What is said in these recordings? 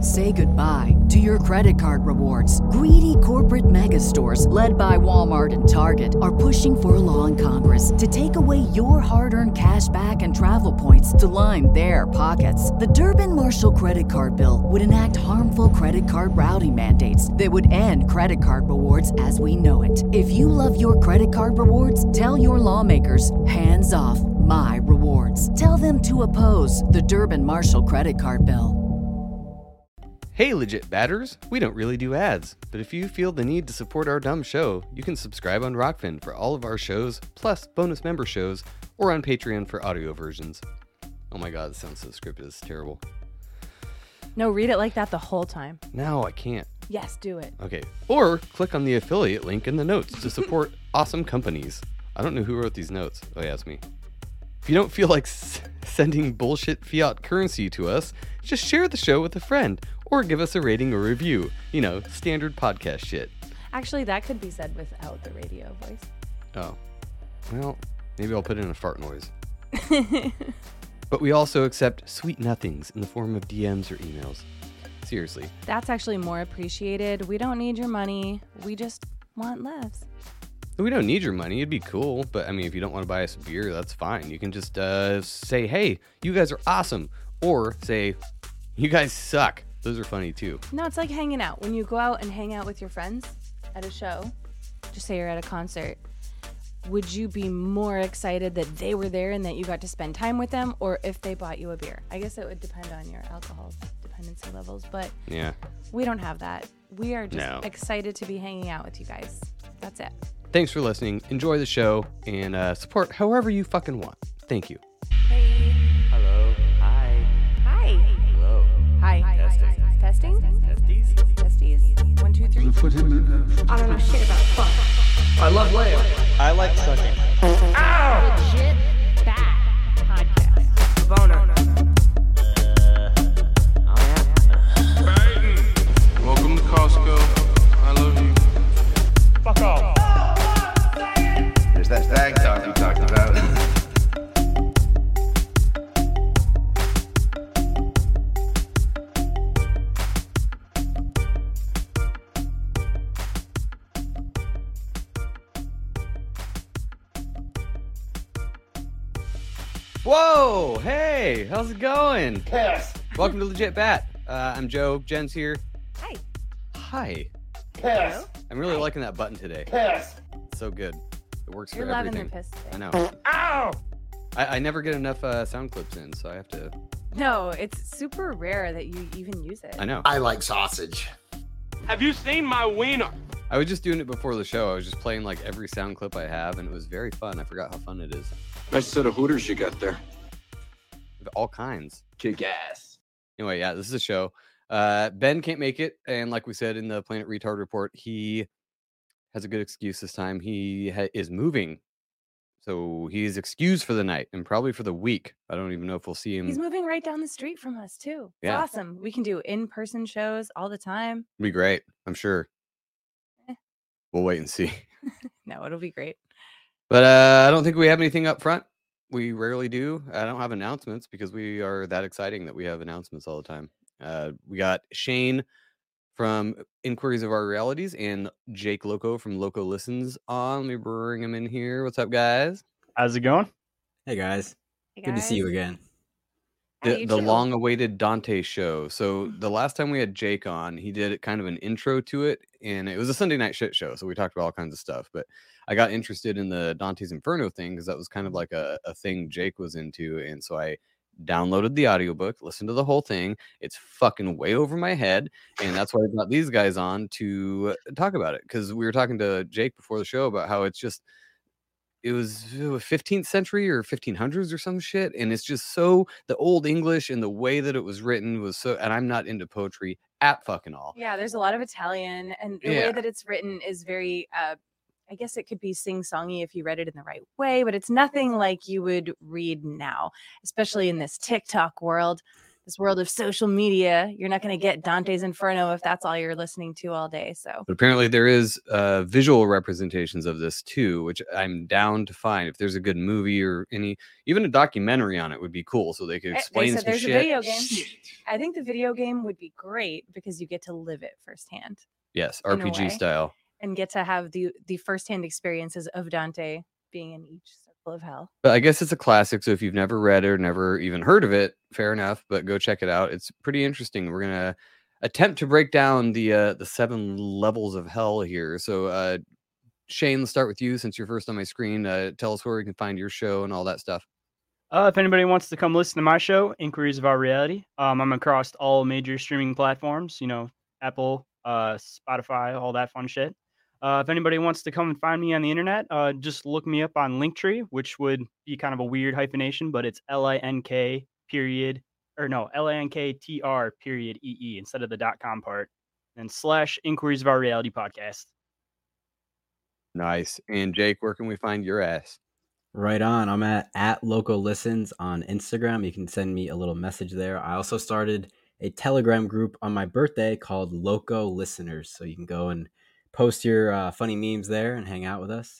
Say goodbye to your credit card rewards. Greedy corporate mega stores, led by Walmart and Target, are pushing for a law in Congress to take away your hard-earned cash back and travel points to line their pockets. The Durbin-Marshall credit card bill would enact harmful credit card routing mandates that would end credit card rewards as we know it. If you love your credit card rewards, tell your lawmakers, hands off my rewards. Tell them to oppose the Durbin-Marshall credit card bill. Hey, legit batters! We don't really do ads, but if you feel the need to support our dumb show, you can subscribe on Rockfin for all of our shows, plus bonus member shows, or on Patreon for audio versions. Oh my god, this sounds so scripted, it's terrible. No, read it like that the whole time. No, I can't. Yes, do it. Okay, or click on the affiliate link in the notes to support awesome companies. I don't know who wrote these notes. Oh yeah, it's me. If you don't feel like sending bullshit fiat currency to us, just share the show with a friend, or give us a rating or review. You know, standard podcast shit. Actually, that could be said without the radio voice. Oh. Well, maybe I'll put in a fart noise. But we also accept sweet nothings in the form of DMs or emails. Seriously. That's actually more appreciated. We don't need your money. We just want laughs. We don't need your money. It'd be cool. But, I mean, if you don't want to buy us a beer, that's fine. You can just say, hey, you guys are awesome. Or say, you guys suck. Those are funny, too. No, it's like hanging out. When you go out and hang out with your friends at a show, just say you're at a concert, would you be more excited that they were there and that you got to spend time with them, or if they bought you a beer? I guess it would depend on your alcohol dependency levels, but yeah, we don't have that. We are just excited to be hanging out with you guys. That's it. Thanks for listening. Enjoy the show and support however you fucking want. Thank you. Hey. Hello. Hi. Hi. Hello. Hi. Testing? Testies? Testies. 1, 2, 3. Put him in I don't know shit about fuck. I love Leia. I like sucking. Legit bad podcast. Boner. Welcome to Costco. I love you. Fuck off. There's that stag talk you talked about. Whoa! Hey! How's it going? Piss. Welcome to Legit Bat. I'm Joe. Jen's here. Hi. Hi. Piss. I'm really liking that button today. Piss. It's so good. It works You're for lavender everything. piss today. I know. Ow! I never get enough sound clips in, so I have to... No, it's super rare that you even use it. I know. I like sausage. Have you seen my wiener? I was just doing it before the show. I was just playing like every sound clip I have, and it was very fun. I forgot how fun it is. Nice set of hooters you got there. Of all kinds. Kick ass. Anyway, yeah, this is a show. Ben can't make it, and like we said in the Planet Retard report, he has a good excuse this time. He is moving, so he's excused for the night and probably for the week. I don't even know if we'll see him. He's moving right down the street from us, too. It's Yeah. awesome. We can do in-person shows all the time. It'll be great, I'm sure. Eh. We'll wait and see. No, it'll be great. But I don't think we have anything up front. We rarely do. I don't have announcements because we are that exciting that we have announcements all the time. We got Shane from Inquiries of Our Realities and Jake Loco from Loco Listens on. Let me bring him in here. What's up, guys? How's it going? Hey guys, Hey, good to see you guys. again. You The too. long-awaited Dante show. So the last time we had Jake on, he did kind of an intro to it, and it was a Sunday night shit show. So we talked about all kinds of stuff. But I got interested in the Dante's Inferno thing because that was kind of like a thing Jake was into, and so I downloaded the audiobook, listened to the whole thing. It's fucking way over my head, and that's why I got these guys on to talk about it, because we were talking to Jake before the show about how it was 15th century or 1500s or some shit, and it's just so the old English and the way that it was written was so, and I'm not into poetry at fucking all. Yeah, there's a lot of Italian, and the Yeah. way that it's written is very, I guess it could be sing-songy if you read it in the right way, but it's nothing like you would read now, especially in this TikTok world. this world of social media, you're not going to get Dante's Inferno if that's all you're listening to all day. So But apparently there is visual representations of this too, which I'm down to find. If there's a good movie or even a documentary on it would be cool, so they could They explain said some there's shit. a video game. I think the video game would be great because you get to live it firsthand. Yes, in a way. RPG style. And get to have the firsthand experiences of Dante being in each circle of hell. But I guess it's a classic, so if you've never read it or never even heard of it, fair enough, but go check it out. It's pretty interesting. We're going to attempt to break down the 7 levels of hell here. So Shane, let's start with you since you're first on my screen. Tell us where we can find your show and all that stuff. If anybody wants to come listen to my show, Inquiries of Our Reality, I'm across all major streaming platforms, Apple, Spotify, all that fun shit. If anybody wants to come and find me on the internet, just look me up on Linktree, which would be kind of a weird hyphenation, but it's LINKTR EE instead of the .com part, and / Inquiries of Our Reality podcast. Nice. And Jake, where can we find your ass? Right on. I'm at Loco Listens on Instagram. You can send me a little message there. I also started a Telegram group on my birthday called Loco Listeners. So you can go and post your funny memes there and hang out with us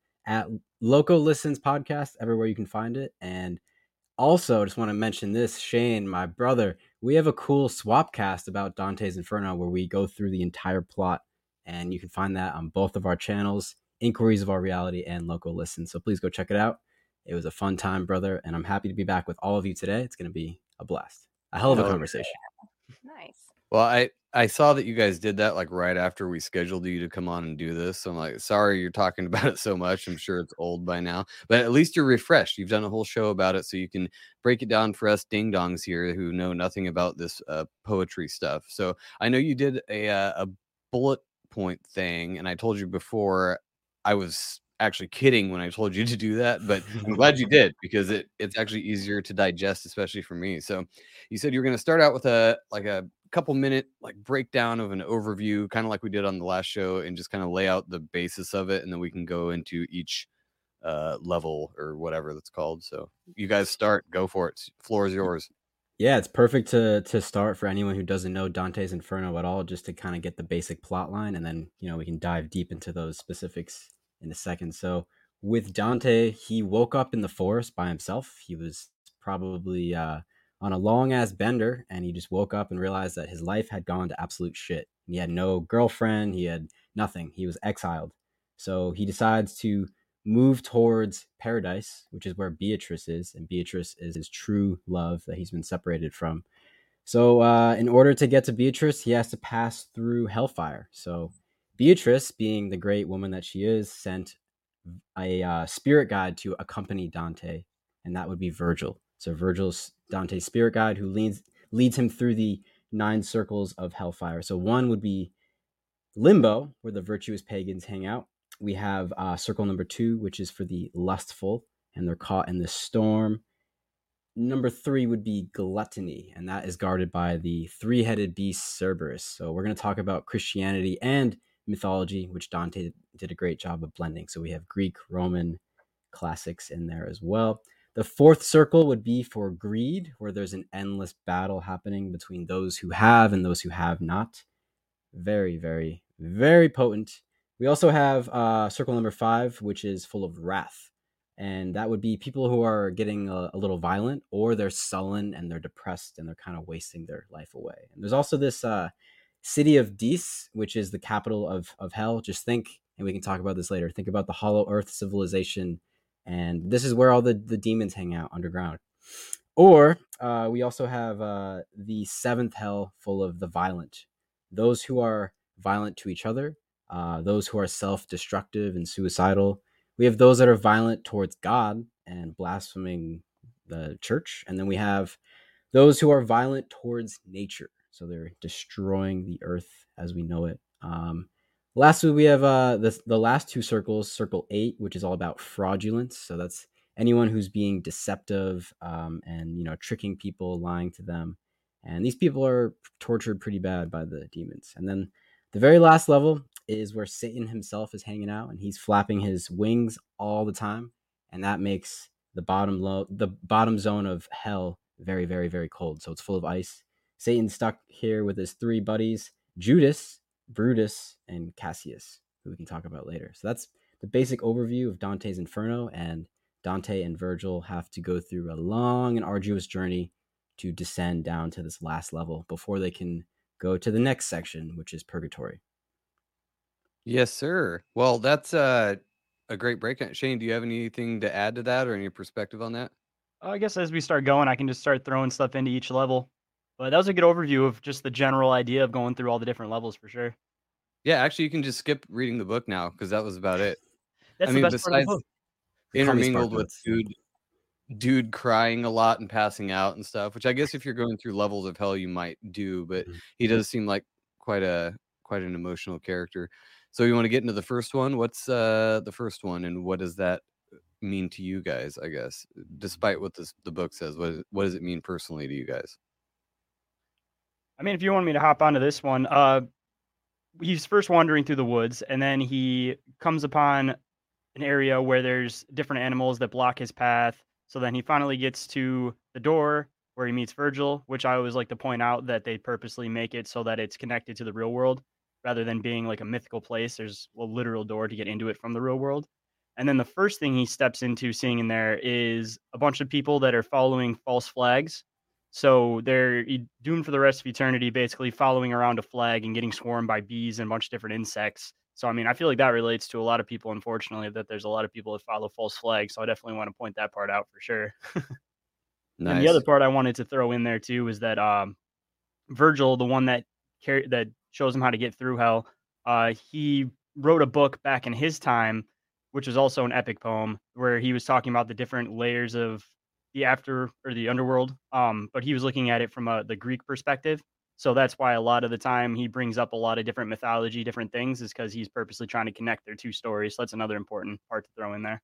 at Loco Listens Podcast, everywhere you can find it. And also, just want to mention this, Shane, my brother, we have a cool swapcast about Dante's Inferno where we go through the entire plot. And you can find that on both of our channels, Inquiries of Our Reality and Loco Listen. So please go check it out. It was a fun time, brother. And I'm happy to be back with all of you today. It's going to be a blast. A hell of a conversation. Nice. Well, I saw that you guys did that like right after we scheduled you to come on and do this. So I'm like, sorry you're talking about it so much. I'm sure it's old by now, but at least you're refreshed. You've done a whole show about it, so you can break it down for us ding dongs here who know nothing about this poetry stuff. So I know you did a bullet point thing, and I told you before I was actually kidding when I told you to do that, but I'm glad you did because it's actually easier to digest, especially for me. So you said you were going to start out with a couple minute breakdown of an overview, kind of like we did on the last show, and just kind of lay out the basis of it, and then we can go into each level or whatever that's called. So you guys start, go for it. Floor is yours. Yeah, it's perfect to start for anyone who doesn't know Dante's Inferno at all, just to kind of get the basic plot line, and then we can dive deep into those specifics in a second. So with Dante, he woke up in the forest by himself. He was probably on a long ass bender, and he just woke up and realized that his life had gone to absolute shit. He had no girlfriend, he had nothing. He was exiled. So he decides to move towards paradise, which is where Beatrice is, and Beatrice is his true love that he's been separated from. So in order to get to Beatrice, he has to pass through hellfire. So Beatrice, being the great woman that she is, sent a spirit guide to accompany Dante, and that would be Virgil. So Virgil's Dante's spirit guide who leads him through the 9 circles of hellfire. So one would be Limbo, where the virtuous pagans hang out. We have circle number 2, which is for the lustful, and they're caught in the storm. Number 3 would be Gluttony, and that is guarded by the 3-headed beast Cerberus. So we're going to talk about Christianity and mythology, which Dante did a great job of blending. So we have Greek, Roman classics in there as well. The 4th circle would be for Greed, where there's an endless battle happening between those who have and those who have not. Very, very, very potent. We also have circle number 5, which is full of wrath. And that would be people who are getting a little violent, or they're sullen and they're depressed and they're kind of wasting their life away. And there's also this city of Dis, which is the capital of hell. Just think, and we can talk about this later, think about the Hollow Earth civilization. And this is where all the demons hang out underground. Or we also have the 7th hell, full of the violent. Those who are violent to each other, those who are self-destructive and suicidal. We have those that are violent towards God and blaspheming the church. And then we have those who are violent towards nature. So they're destroying the earth as we know it. Lastly, we have the last 2 circles, circle 8, which is all about fraudulence. So that's anyone who's being deceptive and tricking people, lying to them. And these people are tortured pretty bad by the demons. And then the very last level is where Satan himself is hanging out, and he's flapping his wings all the time, and that makes the bottom zone of hell very, very, very cold. So it's full of ice. Satan's stuck here with his 3 buddies, Judas, Brutus, and Cassius, who we can talk about later. So that's the basic overview of Dante's Inferno, and Dante and Virgil have to go through a long and arduous journey to descend down to this last level before they can go to the next section, which is Purgatory. Yes, sir. Well, that's a great breakdown. Shane, do you have anything to add to that or any perspective on that? I guess as we start going, I can just start throwing stuff into each level. But that was a good overview of just the general idea of going through all the different levels for sure. Yeah, actually, you can just skip reading the book now because that was about it. That's I the mean, best part of the besides book. intermingled with Sparknotes. dude crying a lot and passing out and stuff, which I guess if you're going through levels of hell, you might do. But he does seem like quite an emotional character. So you want to get into the first one? What's the first one, and what does that mean to you guys? I guess, despite what the book says, what does it mean personally to you guys? I mean, if you want me to hop onto this one, he's first wandering through the woods, and then he comes upon an area where there's different animals that block his path. So then he finally gets to the door where he meets Virgil, which I always like to point out that they purposely make it so that it's connected to the real world rather than being like a mythical place. There's a literal door to get into it from the real world. And then the first thing he steps into seeing in there is a bunch of people that are following false flags. So they're doomed for the rest of eternity, basically following around a flag and getting swarmed by bees and a bunch of different insects. So, I mean, I feel like that relates to a lot of people, unfortunately, that there's a lot of people that follow false flags. So I definitely want to point that part out for sure. Nice. And the other part I wanted to throw in there too is that Virgil, the one that shows him how to get through hell, he wrote a book back in his time, which was also an epic poem where he was talking about the different layers of the after or the underworld. But he was looking at it from the Greek perspective. So that's why a lot of the time he brings up a lot of different mythology, different things, is because he's purposely trying to connect their 2 stories. So that's another important part to throw in there.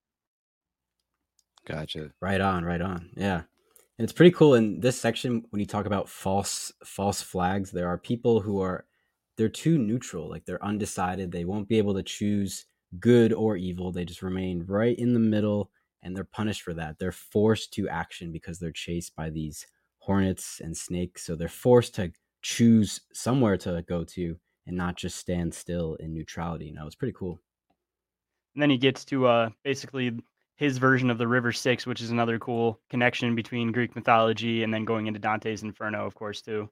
Gotcha. Right on. Yeah. And it's pretty cool in this section when you talk about false flags. There are people who they're too neutral, like they're undecided. They won't be able to choose good or evil. They just remain right in the middle, and they're punished for that. They're forced to action because they're chased by these hornets and snakes. So they're forced to choose somewhere to go to and not just stand still in neutrality. You know, it's pretty cool. And then he gets to basically his version of the River Styx, which is another cool connection between Greek mythology and then going into Dante's Inferno, of course, too.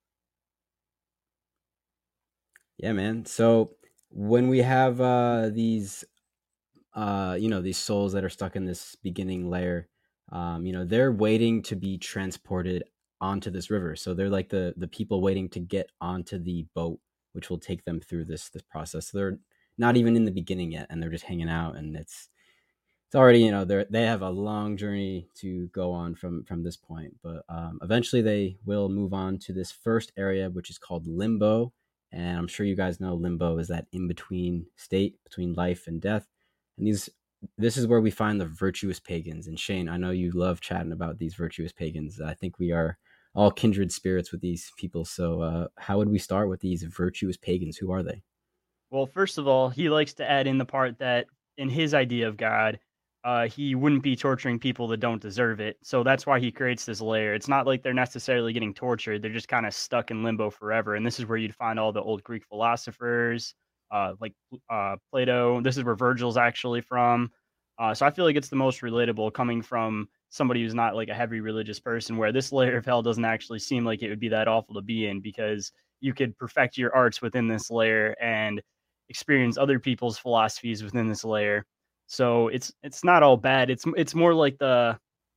Yeah, man. So when we have these souls that are stuck in this beginning layer, they're waiting to be transported onto this river. So they're like the people waiting to get onto the boat, which will take them through this process. So they're not even in the beginning yet, and they're just hanging out, and it's already, they have a long journey to go on from this point. But eventually they will move on to this first area, which is called Limbo. And I'm sure you guys know Limbo is that in-between state between life and death. And this is where we find the virtuous pagans. And Shane, I know you love chatting about these virtuous pagans. I think we are all kindred spirits with these people. So how would we start with these virtuous pagans? Who are they? Well, first of all, he likes to add in the part that in his idea of God, he wouldn't be torturing people that don't deserve it. So that's why he creates this layer. It's not like they're necessarily getting tortured. They're just kind of stuck in limbo forever. And this is where you'd find all the old Greek philosophers, like Plato. This is where Virgil's actually from. So I feel like it's the most relatable coming from somebody who's not like a heavy religious person, where this layer of hell doesn't actually seem like it would be that awful to be in, because you could perfect your arts within this layer and experience other people's philosophies within this layer. So it's not all bad. It's more like the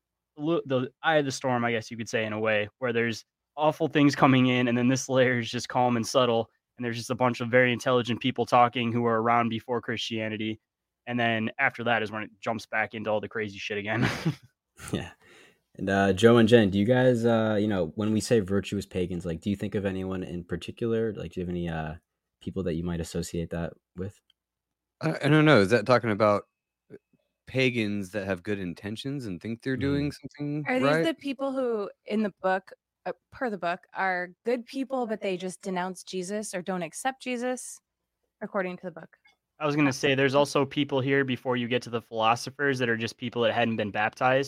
eye of the storm, I guess you could say, in a way, where there's awful things coming in, and then this layer is just calm and subtle, and there's just a bunch of very intelligent people talking who were around before Christianity, and then after that is when it jumps back into all the crazy shit again. Yeah. And Joe and Jen, do you guys, when we say virtuous pagans, like, do you think of anyone in particular? Like, do you have any people that you might associate that with? I don't know. Is that talking about pagans that have good intentions and think they're doing something Are right? these the people who, in the book, per the book, are good people, but they just denounce Jesus or don't accept Jesus, according to the book? I was going to say, there's also people here before you get to the philosophers that are just people that hadn't been baptized.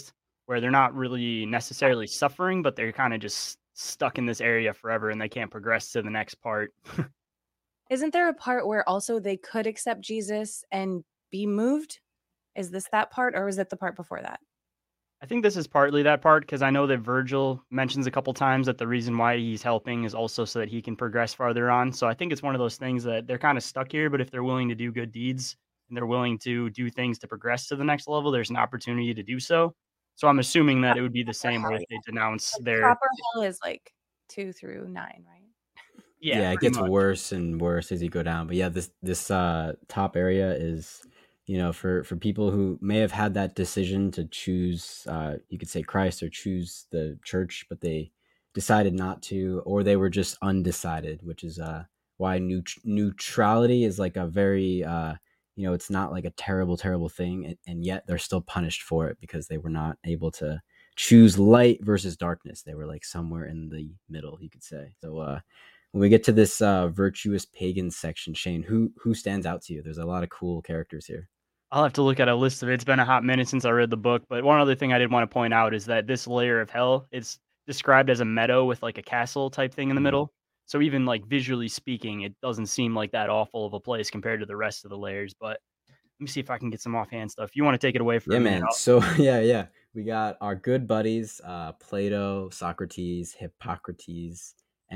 where they're not really necessarily suffering, but they're kind of just stuck in this area forever and they can't progress to the next part. Isn't there a part where also they could accept Jesus and be moved? Is this that part, or was it the part before that? I think this is partly that part because I know that Virgil mentions a couple times that the reason why he's helping is also so that he can progress farther on. So I think it's one of those things that they're kind of stuck here, but if they're willing to do good deeds and they're willing to do things to progress to the next level, there's an opportunity to do so. So I'm assuming that it would be the same way if they denounce their Proper hell is like 2 through 9, right? Yeah, it pretty gets much. worse and worse as you go down. But yeah, this top area is, you know, for people who may have had that decision to choose, you could say Christ or choose the church, but they decided not to, or they were just undecided, which is why neutrality is like a very, you know, it's not like a terrible thing, and yet they're still punished for it because they were not able to choose light versus darkness. They were like somewhere in the middle, you could say. So when we get to this virtuous pagan section, Shane, who stands out to you? There's a lot of cool characters here. I'll have to look at a list of it. It's been a hot minute since I read the book, but one other thing I did want to point out is that this layer of hell, it's described as a meadow with like a castle type thing in the middle. So even like visually speaking, it doesn't seem like that awful of a place compared to the rest of the layers. But let me see if I can get some offhand stuff. You want to take it away from Yeah, me? man. So yeah. We got our good buddies, Plato, Socrates, Hippocrates,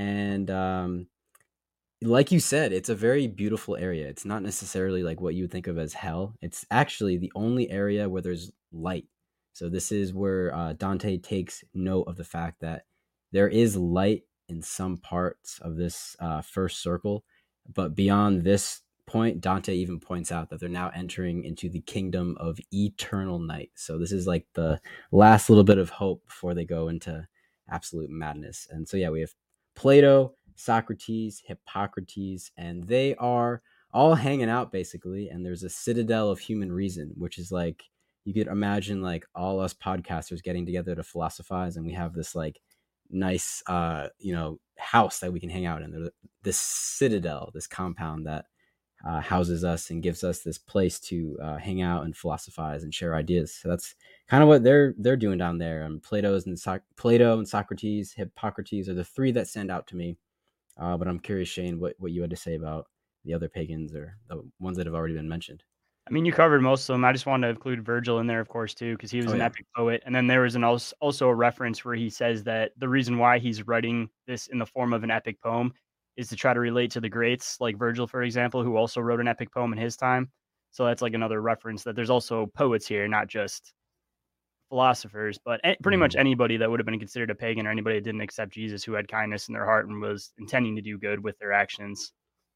and like you said, it's a very beautiful area. It's not necessarily like what you would think of as hell. It's actually the only area where there's light. So this is where Dante takes note of the fact that there is light in some parts of this first circle, but beyond this point, Dante even points out that they're now entering into the kingdom of eternal night. So this is like the last little bit of hope before they go into absolute madness. And so yeah, we have Plato, Socrates, Hippocrates, and they are all hanging out basically. And there's a citadel of human reason, which is like, you could imagine like all us podcasters getting together to philosophize, and we have this like nice, you know, house that we can hang out in. This citadel, this compound that houses us and gives us this place to hang out and philosophize and share ideas. So that's kind of what they're doing down there. And Plato and Socrates, Hippocrates are the three that stand out to me. But I'm curious, Shane, what you had to say about the other pagans or the ones that have already been mentioned. I mean, you covered most of them. I just wanted to include Virgil in there, of course, too, because he was an epic poet. And then there was also a reference where he says that the reason why he's writing this in the form of an epic poem is to try to relate to the greats, like Virgil, for example, who also wrote an epic poem in his time. So that's like another reference that there's also poets here, not just philosophers, but pretty much anybody that would have been considered a pagan or anybody that didn't accept Jesus, who had kindness in their heart and was intending to do good with their actions.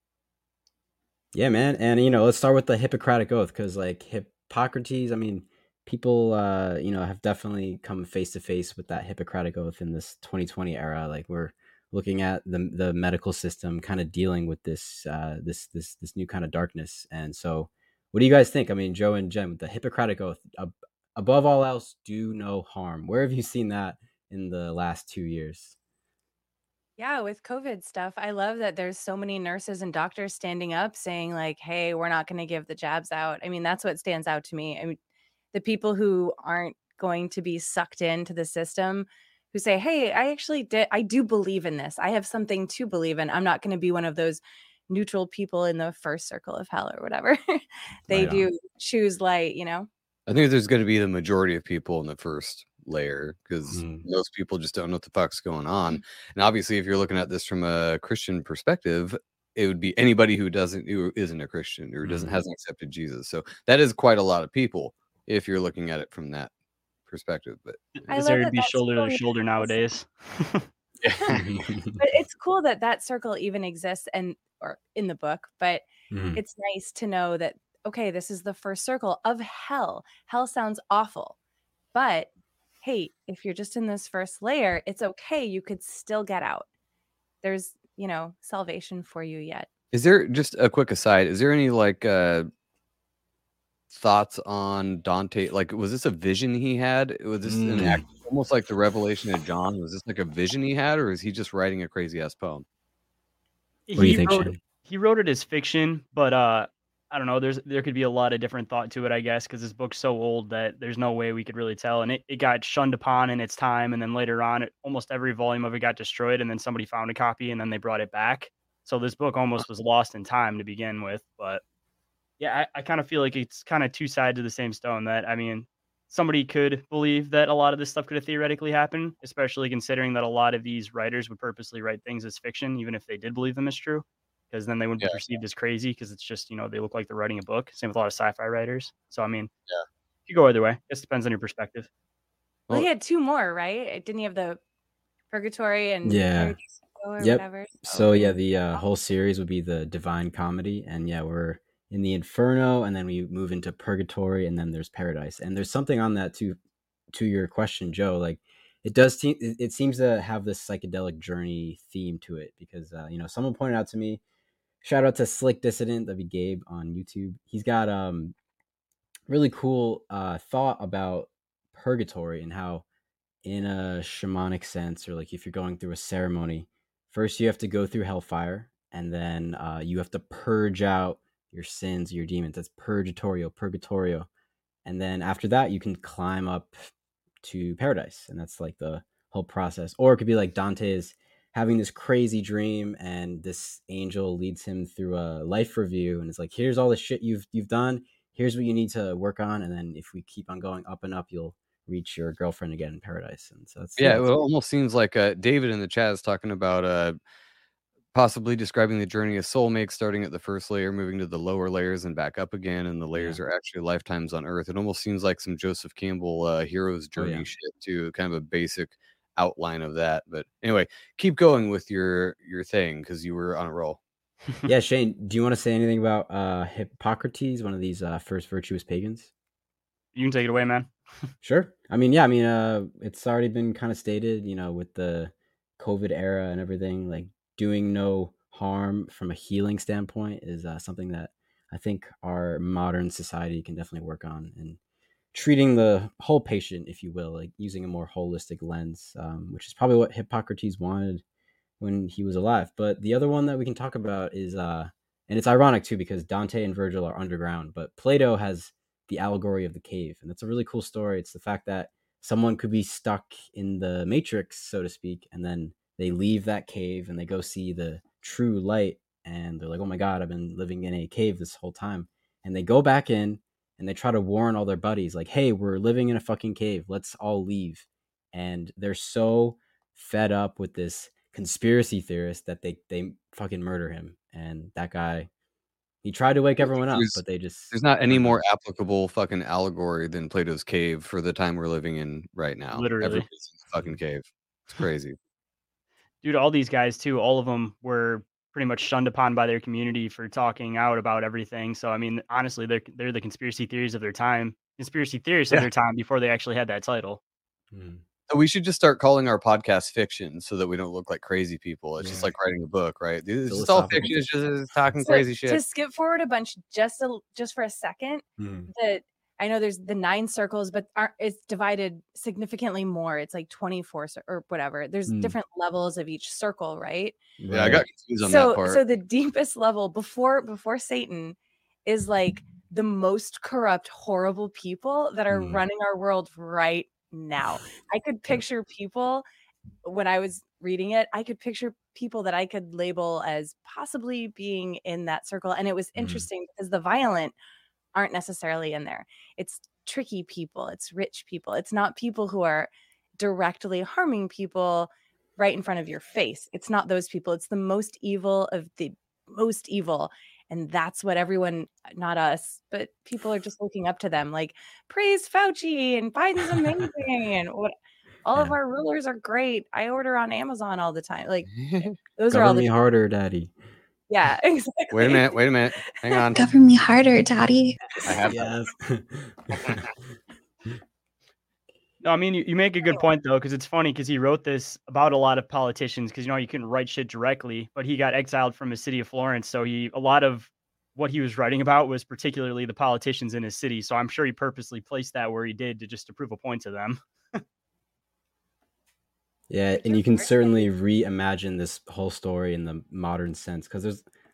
Yeah, man. And, you know, let's start with the Hippocratic Oath, because like Hippocrates, I mean, people, you know, have definitely come face to face with that Hippocratic Oath in this 2020 era. Like we're looking at the medical system kind of dealing with this this new kind of darkness. And so what do you guys think? I mean, Joe and Jen, the Hippocratic Oath, above all else, do no harm. Where have you seen that in the last 2 years? Yeah, with COVID stuff, I love that there's so many nurses and doctors standing up saying like, hey, we're not going to give the jabs out. I mean, that's what stands out to me. I mean, the people who aren't going to be sucked into the system, who say, hey, I do believe in this. I have something to believe in. I'm not going to be one of those neutral people in the first circle of hell or whatever. They do choose light, you know? I think there's going to be the majority of people in the first layer because most people just don't know what the fuck's going on. And obviously, if you're looking at this from a Christian perspective, it would be anybody who isn't a Christian or hasn't accepted Jesus. So that is quite a lot of people if you're looking at it from that perspective. But it's there to be shoulder to shoulder nowadays. But it's cool that circle even exists or in the book. But it's nice to know that, okay, this is the first circle of hell. Hell sounds awful, but hey, if you're just in this first layer, it's okay. You could still get out. There's, you know, salvation for you yet. Is there, just a quick aside, is there any like thoughts on Dante? Like, was this a vision he had? Was this almost like the Revelation of John? Was this like a vision he had, or is he just writing a crazy ass poem? What do you think, Shane? He wrote it as fiction, but I don't know. There could be a lot of different thought to it, I guess, because this book's so old that there's no way we could really tell. And it got shunned upon in its time, and then later on, almost every volume of it got destroyed, and then somebody found a copy, and then they brought it back. So this book almost was lost in time to begin with. But yeah, I kind of feel like it's kind of two sides of the same stone. That, I mean, somebody could believe that a lot of this stuff could have theoretically happened, especially considering that a lot of these writers would purposely write things as fiction, even if they did believe them as true, because then they wouldn't be perceived as crazy because it's just, they look like they're writing a book. Same with a lot of sci-fi writers. So, I mean, you go either way. It depends on your perspective. Well, he had two more, right? Didn't he have the Purgatory and Paradise or whatever? So the whole series would be the Divine Comedy, and we're in the Inferno, and then we move into Purgatory, and then there's Paradise. And there's something on that to your question, Joe. Like, it seems to have this psychedelic journey theme to it, because someone pointed out to me, shout out to Slick Dissident, that'd be Gabe on YouTube. He's got really cool thought about purgatory and how, in a shamanic sense, or like if you're going through a ceremony, first you have to go through hellfire, and then you have to purge out your sins, your demons. That's purgatorio. And then after that, you can climb up to paradise, and that's like the whole process. Or it could be like Dante is having this crazy dream, and this angel leads him through a life review, and it's like, here's all the shit you've done, here's what you need to work on, and then if we keep on going up and up, you'll reach your girlfriend again in paradise. And so that's it almost seems like David in the chat is talking about possibly describing the journey of soulmates, starting at the first layer, moving to the lower layers and back up again, and the layers are actually lifetimes on Earth. It almost seems like some Joseph Campbell hero's journey shit too, kind of a basic outline of that. But anyway, keep going with your thing, because you were on a roll. Yeah, Shane, do you want to say anything about Hippocrates, one of these first virtuous pagans? You can take it away, man. Sure. It's already been kind of stated, with the COVID era and everything, like doing no harm from a healing standpoint is something that I think our modern society can definitely work on, and treating the whole patient, if you will, like using a more holistic lens, which is probably what Hippocrates wanted when he was alive. But the other one that we can talk about is, and it's ironic too, because Dante and Virgil are underground, but Plato has the allegory of the cave. And that's a really cool story. It's the fact that someone could be stuck in the matrix, so to speak, and then they leave that cave and they go see the true light, and they're like, oh my God, I've been living in a cave this whole time. And they go back in and they try to warn all their buddies, like, hey, we're living in a fucking cave, let's all leave. And they're so fed up with this conspiracy theorist that they fucking murder him. And that guy, he tried to wake everyone up, but there's not any more applicable fucking allegory than Plato's cave for the time we're living in right now. Literally. Everybody's in the fucking cave. It's crazy. Dude, all these guys too, all of them were pretty much shunned upon by their community for talking out about everything. So I mean, honestly, they're the conspiracy theories of their time, their time before they actually had that title. So we should just start calling our podcast fiction, so that we don't look like crazy people. It's just like writing a book, right? It's just all fiction. It's just talking crazy shit. To skip forward a bunch, just for a second, that I know there's the 9 circles, but it's divided significantly more. It's like 24 or whatever. There's different levels of each circle, right? Yeah, I got confused on that part. So the deepest level before Satan is like the most corrupt, horrible people that are running our world right now. I could picture people, when I was reading it, I could picture people that I could label as possibly being in that circle. And it was interesting because the violent aren't necessarily in there. It's tricky people. It's rich people. It's not people who are directly harming people right in front of your face. It's not those people. It's the most evil of the most evil. And that's what everyone, not us, but people are just looking up to them, like, praise Fauci and Biden's amazing. And all of our rulers are great. I order on Amazon all the time. Like, those are all the me harder, daddy. Yeah, exactly. Wait a minute. Hang on. Govern me harder, daddy. I have No, I mean, you make a good point, though, because it's funny because he wrote this about a lot of politicians because, you couldn't write shit directly, but he got exiled from his city of Florence. So a lot of what he was writing about was particularly the politicians in his city. So I'm sure he purposely placed that where he did to prove a point to them. Yeah, and you can certainly reimagine this whole story in the modern sense, because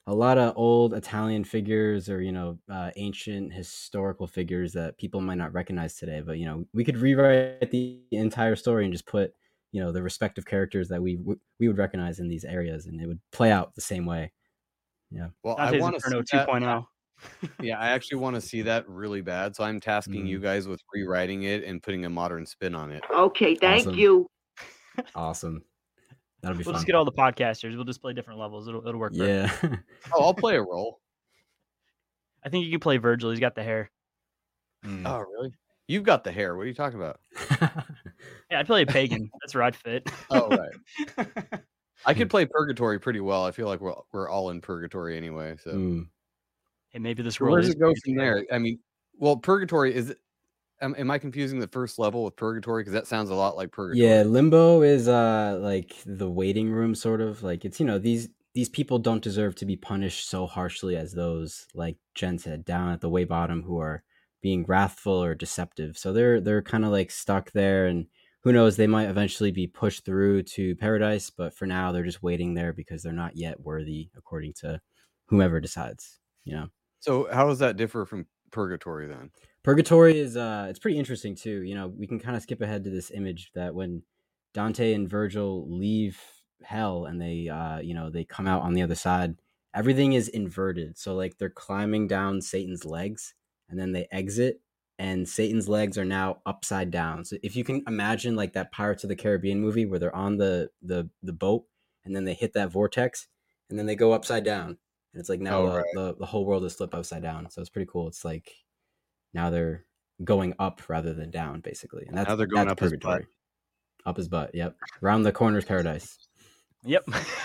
a lot of old Italian figures or ancient historical figures that people might not recognize today. But we could rewrite the entire story and just put the respective characters that we would recognize in these areas, and it would play out the same way. Yeah. Well, Dante's I want to Inferno see that. 2.0. Yeah, I actually want to see that really bad. So I'm tasking you guys with rewriting it and putting a modern spin on it. Okay, thank Awesome. you. Awesome. That'll be We'll fun. just get all the podcasters. We'll just play different levels. It'll work. Perfect. Yeah. Oh, I'll play a role. I think you can play Virgil. He's got the hair. Oh, really? You've got the hair. What are you talking about? Yeah, I'd play a pagan. That's where I'd fit. Oh, right. I could play Purgatory pretty well. I feel like we're all in Purgatory anyway. So Hey, maybe this where world does is it go crazy. from there? I mean, well, Purgatory is. Am I confusing the first level with Purgatory? Because that sounds a lot like Purgatory. Yeah, Limbo is like the waiting room, sort of like it's these people don't deserve to be punished so harshly as those, like Jen said, down at the way bottom, who are being wrathful or deceptive. So they're kind of like stuck there, and who knows, they might eventually be pushed through to paradise, but for now they're just waiting there because they're not yet worthy, according to whomever decides. So how does that differ from Purgatory then? Purgatory is it's pretty interesting too. We can kind of skip ahead to this image that when Dante and Virgil leave hell and they they come out on the other side, everything is inverted. So like they're climbing down Satan's legs and then they exit and Satan's legs are now upside down. So if you can imagine like that Pirates of the Caribbean movie where they're on the boat and then they hit that vortex and then they go upside down. And it's like now the whole world is flipped upside down. So it's pretty cool. It's like now they're going up rather than down, basically. And Now they're going up his Purgatory. Up his butt, yep. Around the corner is paradise. Yep.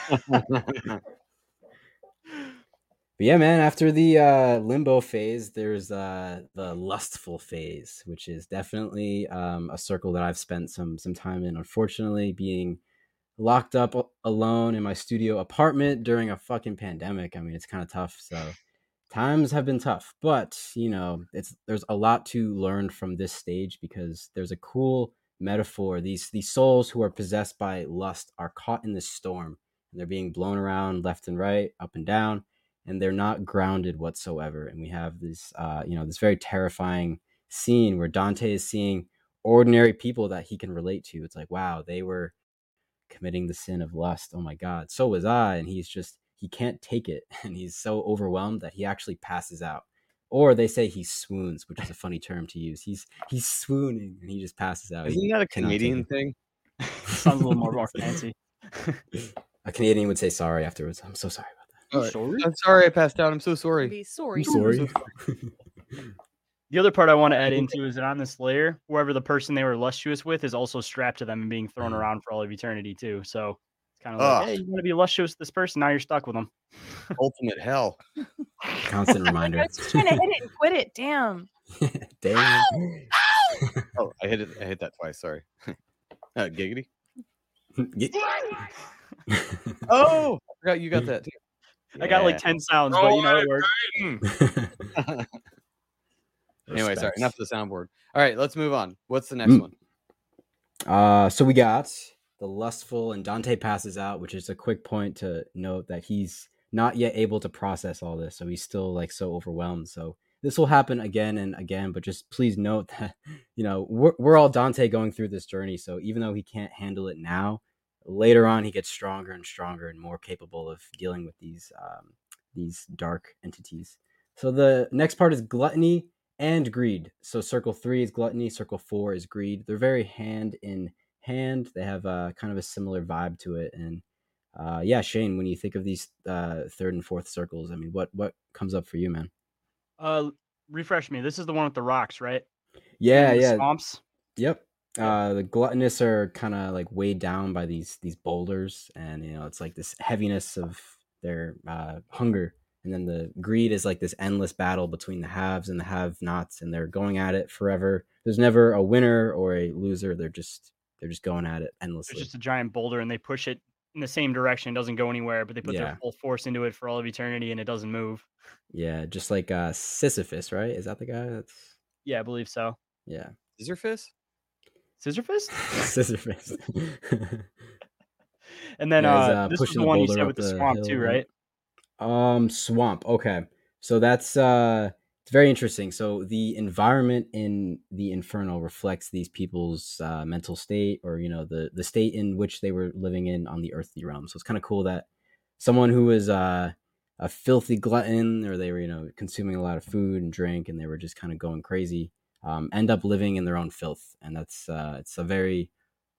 But yeah, man, after the limbo phase, there's the lustful phase, which is definitely a circle that I've spent some time in. Unfortunately, being locked up alone in my studio apartment during a fucking pandemic. I mean, it's kind of tough. So times have been tough, but there's a lot to learn from this stage because there's a cool metaphor. These souls who are possessed by lust are caught in this storm and they're being blown around left and right, up and down, and they're not grounded whatsoever. And we have this this very terrifying scene where Dante is seeing ordinary people that he can relate to. It's like, wow, they were committing the sin of lust. Oh my God, so was I. And he can't take it, and he's so overwhelmed that he actually passes out. Or they say he swoons, which is a funny term to use. He's swooning and he just passes out. Isn't that a Canadian thing? Sounds a little more fancy. A Canadian would say sorry afterwards. I'm so sorry about that. Sorry? I'm sorry I passed out. I'm so sorry. Be sorry. I'm sorry. The other part I want to add into is that on this layer, whoever the person they were lustuous with is also strapped to them and being thrown around for all of eternity too. So it's kind of like, hey, you want to be lustuous with this person? Now you're stuck with them. Ultimate hell. Constant reminder. I was just trying to hit it and quit it. Damn. Damn. Oh, I hit that twice. Sorry. Giggity. Oh, I forgot you got that too. I got like 10 sounds, but it worked. Anyway, sorry. Enough of the soundboard. All right, let's move on. What's the next one? So we got the lustful, and Dante passes out, which is a quick point to note that he's not yet able to process all this, so he's still like so overwhelmed. So this will happen again and again, but just please note that we're all Dante going through this journey. So even though he can't handle it now, later on he gets stronger and stronger and more capable of dealing with these dark entities. So the next part is gluttony and greed. So circle 3 is gluttony, circle 4 is greed. They're very hand in hand. They have kind of a similar vibe to it. And Shane, when you think of these third and fourth circles, I mean, what comes up for you, man? Refresh me. This is the one with the rocks, right? Yeah. Swamps. Yep. The gluttonous are kind of like weighed down by these boulders, and it's like this heaviness of their hunger. And then the greed is like this endless battle between the haves and the have-nots, and they're going at it forever. There's never a winner or a loser. They're just going at it endlessly. It's just a giant boulder, and they push it in the same direction. It doesn't go anywhere, but they put their full force into it for all of eternity, and it doesn't move. Yeah, just like Sisyphus, right? Is that the guy? Yeah, I believe so. Yeah. Sisyphus? Sisyphus. And then this is the one you said with the swamp too, right? Swamp. Okay. So that's it's very interesting. So the environment in the Inferno reflects these people's mental state, or the state in which they were living in on the earthly realm. So it's kind of cool that someone who was a filthy glutton, or they were consuming a lot of food and drink, and they were just kind of going crazy, end up living in their own filth. And that's it's a very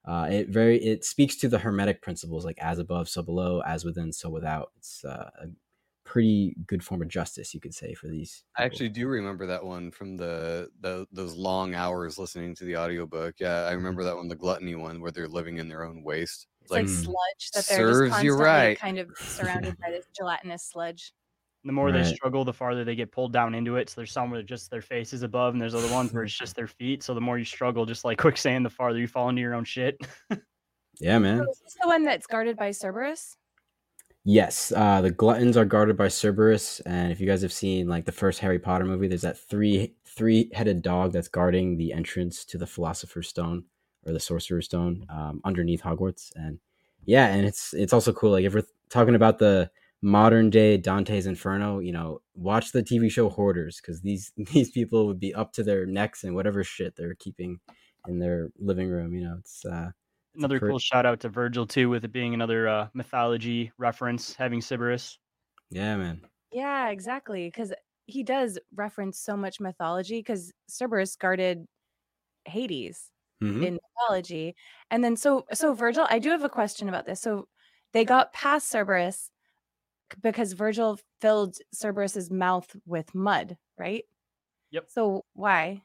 it speaks to the Hermetic principles, like as above, so below, as within, so without. It's a pretty good form of justice, you could say, for these I actually do remember that one from those long hours listening to the audiobook. Yeah, I remember that one, the gluttony one, where they're living in their own waste. It's like sludge that they're serves just you constantly right. kind of surrounded by this gelatinous sludge. The more they Right. struggle, the farther they get pulled down into it. So there's some where just their face is above, and there's other ones where it's just their feet. So the more you struggle, just like quicksand, the farther you fall into your own shit. Yeah, man. So is this the one that's guarded by Cerberus? Yes, the gluttons are guarded by Cerberus, and if you guys have seen like the first Harry Potter movie, there's that three-headed dog that's guarding the entrance to the Philosopher's Stone, or the Sorcerer's Stone, underneath Hogwarts. And yeah, and it's also cool. Like if we're talking about the modern day Dante's Inferno, watch the TV show Hoarders, because these people would be up to their necks in whatever shit they're keeping in their living room. It's Another cool shout out to Virgil too, with it being another mythology reference, having Sybaris. Yeah, man. Yeah, exactly. Because he does reference so much mythology. Because Cerberus guarded Hades in mythology, and then so Virgil. I do have a question about this. So they got past Cerberus because Virgil filled Cerberus's mouth with mud, right? Yep. So why?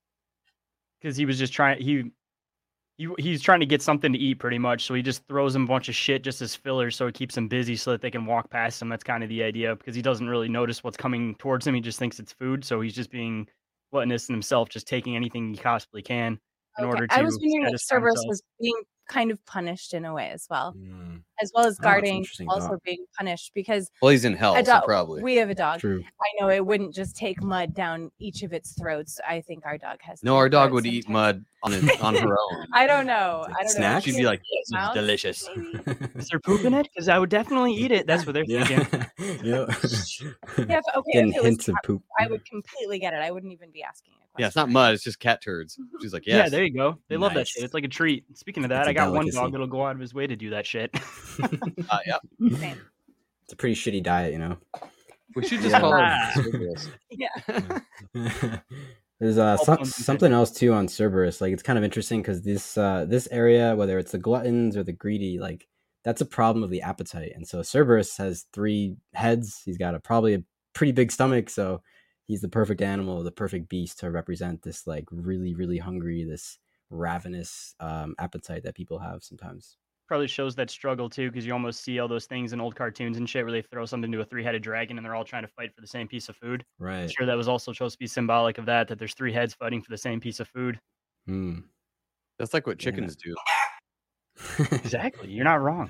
Because he was just trying. He's trying to get something to eat, pretty much. So he just throws him a bunch of shit just as filler, so it keeps him busy, so that they can walk past him. That's kind of the idea, because he doesn't really notice what's coming towards him. He just thinks it's food, so he's just being gluttonous in himself, just taking anything he possibly can in order to I was wondering if satisfy Cerberus himself. was being kind of punished in a way as well as guarding, interesting also thought. being punished, because Well, he's in hell, a so dog, probably. we have a dog. True. I know it wouldn't just take mud down each of its throats. I think our dog has. No, three our dog throats would eat sometimes. mud on her own. I don't know. I don't Snacks? know. She'd be like, Yes, "This is delicious." Is there poop in it? Because I would definitely eat it. That's what they're thinking. Yeah. Yeah, Getting if it was hints of cat, poop. I would completely get it. I wouldn't even be asking a question. Yeah, it's not mud; it's just cat turds. She's like, Yeah, yes. there you go. They love that Nice. shit. It's like a treat. Speaking of that, It's a I got one delicacy. dog that'll go out of his way to do that shit. Yeah. Same. It's a pretty shitty diet, We should just Yeah. call Ah. it Cerberus. Yeah. There's All fun and something else too on Cerberus. Like it's kind of interesting because this area, whether it's the gluttons or the greedy, like that's a problem of the appetite. And so Cerberus has 3 heads. He's got probably a pretty big stomach, so he's the perfect animal, the perfect beast to represent this like really, really hungry, this ravenous appetite that people have sometimes. Probably shows that struggle too, because you almost see all those things in old cartoons and shit where they throw something to a 3-headed dragon and they're all trying to fight for the same piece of food. Right. I'm sure that was also supposed to be symbolic of that there's 3 heads fighting for the same piece of food. Hmm. That's like what chickens do. Exactly. You're not wrong.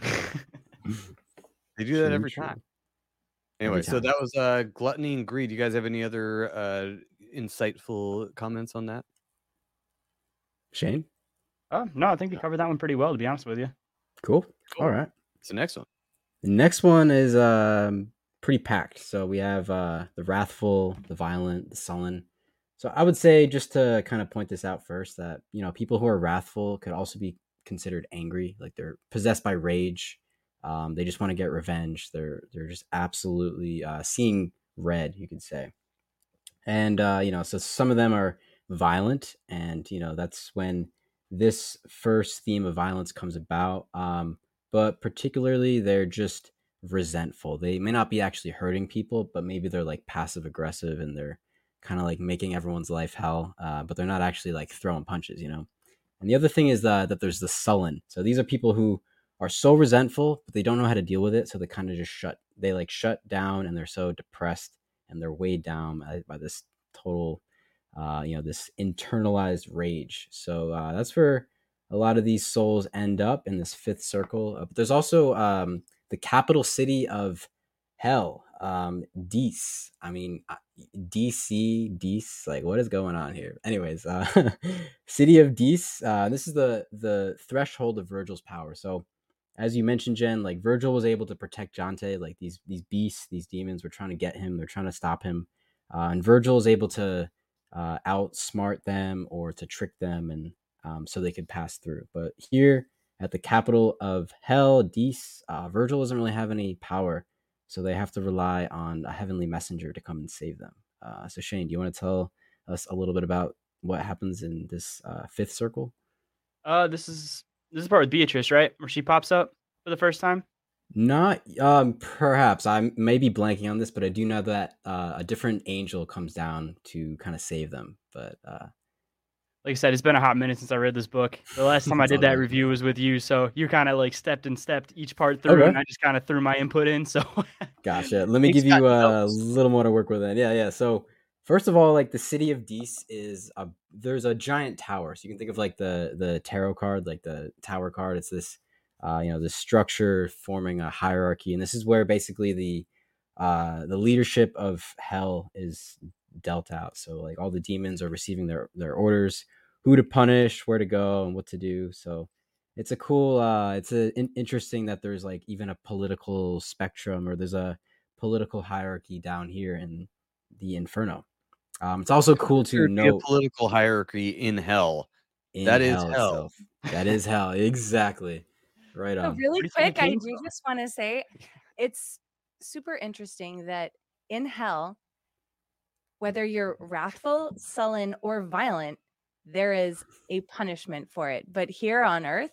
They do that True, every true. time. Anyway, so time. that was gluttony and greed. You guys have any other insightful comments on that? Shane? No, I think we covered that one pretty well, to be honest with you. Cool. All right. It's the next one. The next one is pretty packed. So we have the wrathful, the violent, the sullen. So I would say, just to kind of point this out first, that people who are wrathful could also be considered angry, like they're possessed by rage. They just want to get revenge. They're just absolutely seeing red, you could say. And so some of them are violent, and that's when this first theme of violence comes about. But particularly, they're just resentful. They may not be actually hurting people, but maybe they're like passive aggressive, and they're kind of like making everyone's life hell. But they're not actually like throwing punches, And the other thing is that there's the sullen. So these are people who are so resentful, but they don't know how to deal with it. So they kind of just shut down, and they're so depressed, and they're weighed down by this total, this internalized rage. So that's where a lot of these souls end up, in this 5th circle. But there's also the capital city of hell, Dis. I mean, Dis, like what is going on here? Anyways, city of Dis. This is the threshold of Virgil's power. So as you mentioned, Jen, like Virgil was able to protect Jonte. Like these beasts, these demons were trying to get him. They're trying to stop him, and Virgil is able to outsmart them or to trick them, and so they could pass through. But here at the capital of Hell, Dis, Virgil doesn't really have any power, so they have to rely on a heavenly messenger to come and save them. So Shane, do you want to tell us a little bit about what happens in this fifth circle? This is part with Beatrice, right? Where she pops up for the first time. Not perhaps I may be blanking on this, but I do know that a different angel comes down to kind of save them. But like I said, it's been a hot minute since I read this book. The last time I did that review was with you, so you kind of like stepped each part through, and I just kind of threw my input in. So gotcha. Let me give you a little more to work with. Then, yeah. So first of all, like the city of Dis is there's a giant tower. So you can think of like the tarot card, like the tower card. It's this this structure forming a hierarchy, and this is where basically the leadership of Hell is dealt out. So like all the demons are receiving their orders, who to punish, where to go, and what to do. So it's a cool interesting that there's like even a political spectrum, or there's a political hierarchy down here in the Inferno. It's also cool to know a political hierarchy in Hell. That is Hell. That is Hell. Exactly. Right on. So really quick, I do just want to say it's super interesting that in Hell, whether you're wrathful, sullen, or violent, there is a punishment for it. But here on Earth,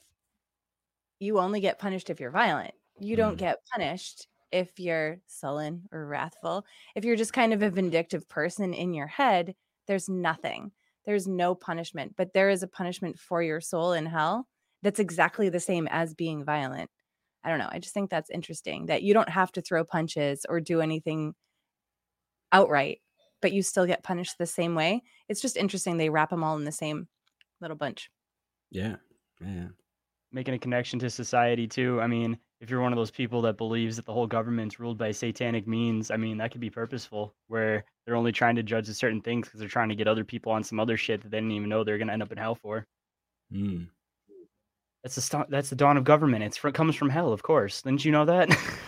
you only get punished if you're violent. You don't get punished if you're sullen or wrathful. If you're just kind of a vindictive person in your head, there's nothing. There's no punishment. But there is a punishment for your soul in Hell that's exactly the same as being violent. I don't know. I just think that's interesting that you don't have to throw punches or do anything outright, but you still get punished the same way. It's just interesting. They wrap them all in the same little bunch. Yeah. Making a connection to society too. I mean, if you're one of those people that believes that the whole government's ruled by satanic means, I mean, that could be purposeful, where they're only trying to judge certain things because they're trying to get other people on some other shit that they didn't even know they're going to end up in hell for. That's the dawn of government. It comes from hell, of course. Didn't you know that?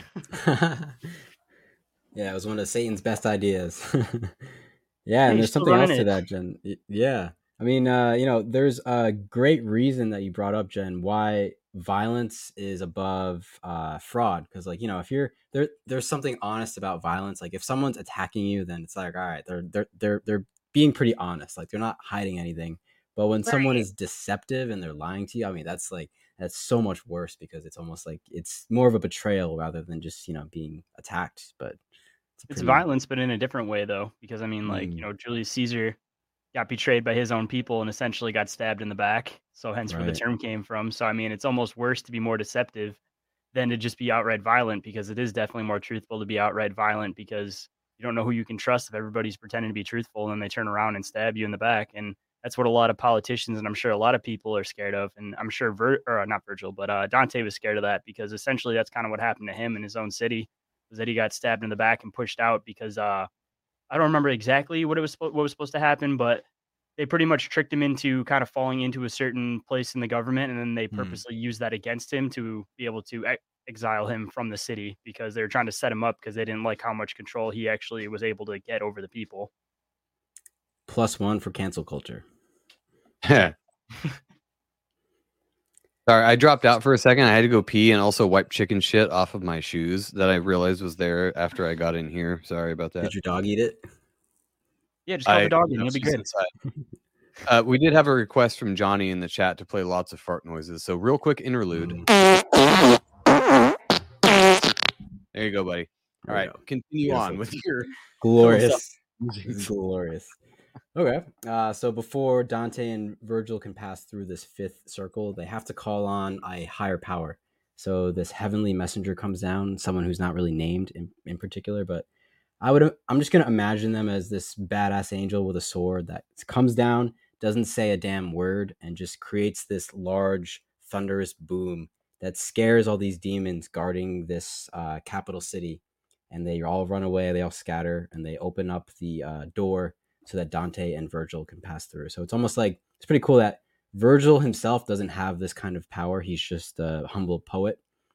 Yeah, it was one of Satan's best ideas. Yeah, and there's something else to that, Jen. Yeah. I mean, there's a great reason that you brought up, Jen, why violence is above fraud. Because, like, if you're there's something honest about violence. Like, if someone's attacking you, then it's like, all right, they're being pretty honest. Like, they're not hiding anything. But when someone is deceptive and they're lying to you, I mean, that's so much worse, because it's almost like it's more of a betrayal rather than just, being attacked. But it's violence, but in a different way, though, because I mean, like, Julius Caesar got betrayed by his own people and essentially got stabbed in the back. So hence where the term came from. So, I mean, it's almost worse to be more deceptive than to just be outright violent, because it is definitely more truthful to be outright violent, because you don't know who you can trust if everybody's pretending to be truthful and then they turn around and stab you in the back. And that's what a lot of politicians, and I'm sure a lot of people are scared of. And I'm sure not Virgil, but Dante was scared of that, because essentially that's kind of what happened to him in his own city, was that he got stabbed in the back and pushed out because I don't remember exactly what was supposed to happen, but they pretty much tricked him into kind of falling into a certain place in the government, and then they purposely used that against him to be able to exile him from the city, because they were trying to set him up because they didn't like how much control he actually was able to get over the people. +1 for cancel culture. Sorry, I dropped out for a second. I had to go pee and also wipe chicken shit off of my shoes that I realized was there after I got in here. Sorry about that. Did your dog eat it? Yeah, just call the dog in. It'll be good. We did have a request from Johnny in the chat to play lots of fart noises. So real quick interlude. There you go, buddy. All right, continue on with your glorious. Glorious. Okay. So before Dante and Virgil can pass through this fifth circle, they have to call on a higher power. So this heavenly messenger comes down, someone who's not really named in particular, but I'm just going to imagine them as this badass angel with a sword that comes down, doesn't say a damn word, and just creates this large thunderous boom that scares all these demons guarding this capital city. And they all run away, they all scatter, and they open up the door so that Dante and Virgil can pass through. So it's almost like, it's pretty cool that Virgil himself doesn't have this kind of power. He's just a humble poet.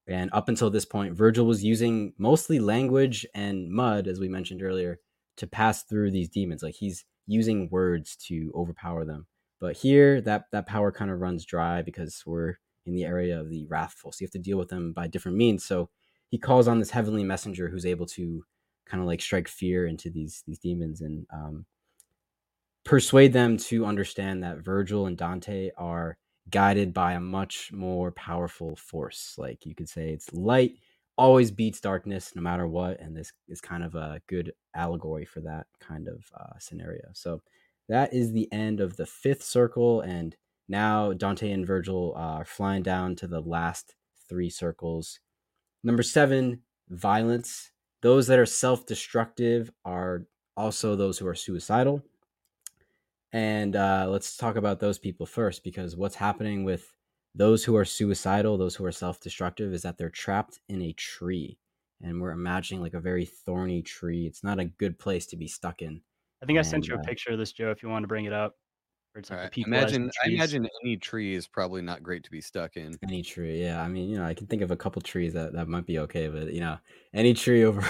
And up until this point, Virgil was using mostly language and mud, as we mentioned earlier, to pass through these demons. Like he's using words to overpower them. But here, that power kind of runs dry because we're in the area of the wrathful. So you have to deal with them by different means. So he calls on this heavenly messenger who's able to kind of like strike fear into these demons and persuade them to understand that Virgil and Dante are guided by a much more powerful force. Like you could say it's light always beats darkness no matter what. And this is kind of a good allegory for that kind of scenario. So that is the end of the 5th circle. And now Dante and Virgil are flying down to the last 3 circles. Number 7, violence. Those that are self-destructive are also those who are suicidal. And let's talk about those people first, because what's happening with those who are suicidal, those who are self-destructive, is that they're trapped in a tree. And we're imagining like a very thorny tree. It's not a good place to be stuck in. I think I sent you a picture of this, Joe, if you want to bring it up. It's like I imagine any tree is probably not great to be stuck in. Any tree, yeah. I mean, I can think of a couple trees that might be okay, but any tree over.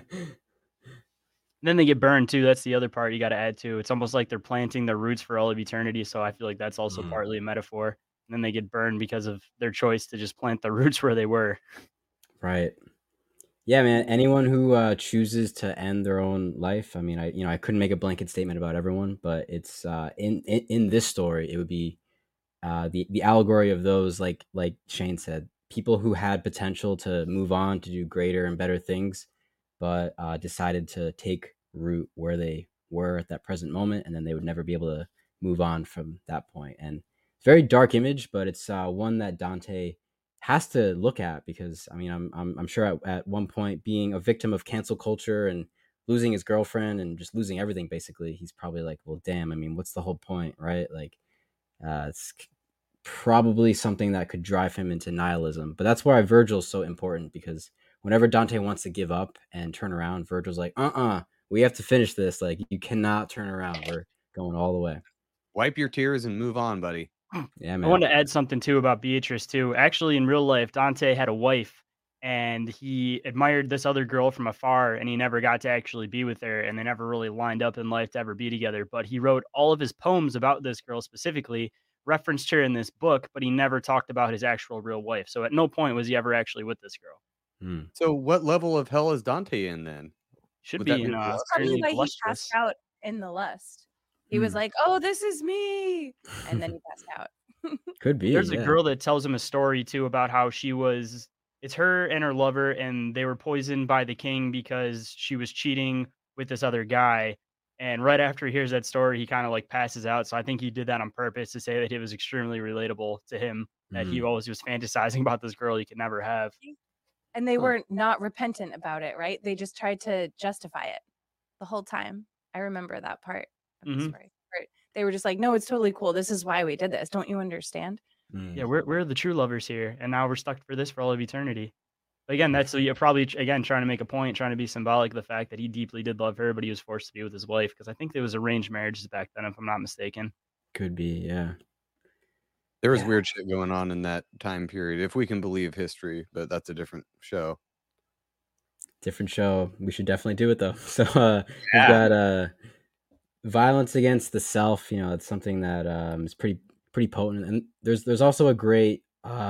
Then they get burned too. That's the other part you got to add to. It's almost like they're planting their roots for all of eternity. So I feel like that's also partly a metaphor. And then they get burned because of their choice to just plant the roots where they were. Right. Yeah, man. Anyone who chooses to end their own life. I mean, I couldn't make a blanket statement about everyone, but it's in this story, it would be the allegory of those, like Shane said, people who had potential to move on to do greater and better things, but decided to take root where they were at that present moment, and then they would never be able to move on from that point. And it's a very dark image, but it's one that Dante has to look at, because I mean, I'm sure at one point, being a victim of cancel culture and losing his girlfriend and just losing everything, basically, he's probably like, well, damn, I mean, what's the whole point, right? Like, it's probably something that could drive him into nihilism. But that's why Virgil's so important, because whenever Dante wants to give up and turn around, Virgil's like, we have to finish this. Like, you cannot turn around. We're going all the way. Wipe your tears and move on, buddy. Yeah, man. I want to add something too about Beatrice too. Actually, in real life, Dante had a wife, and he admired this other girl from afar, and he never got to actually be with her, and they never really lined up in life to ever be together. But he wrote all of his poems about this girl specifically, referenced her in this book, but he never talked about his actual real wife. So at no point was he ever actually with this girl. So what level of hell is Dante in then? Should be in probably why he passed out in the lust. He was like, "Oh, this is me," and then he passed out. Could be. There's a girl that tells him a story too about how it's her and her lover, and they were poisoned by the king because she was cheating with this other guy. And right after he hears that story, he kind of like passes out. So I think he did that on purpose to say that it was extremely relatable to him, that he always was fantasizing about this girl he could never have. And they were not repentant about it, right? They just tried to justify it the whole time. I remember that part of the story. They were just like, no, it's totally cool. This is why we did this. Don't you understand? Yeah, we're the true lovers here. And now we're stuck for this for all of eternity. But again, that's you're probably, again, trying to make a point, trying to be symbolic of the fact that he deeply did love her, but he was forced to be with his wife. Because I think there was arranged marriages back then, if I'm not mistaken. Could be, yeah. There was weird shit going on in that time period, if we can believe history, but that's a different show. Different show. We should definitely do it though. So we've got violence against the self. It's something that is pretty potent. And there's also a great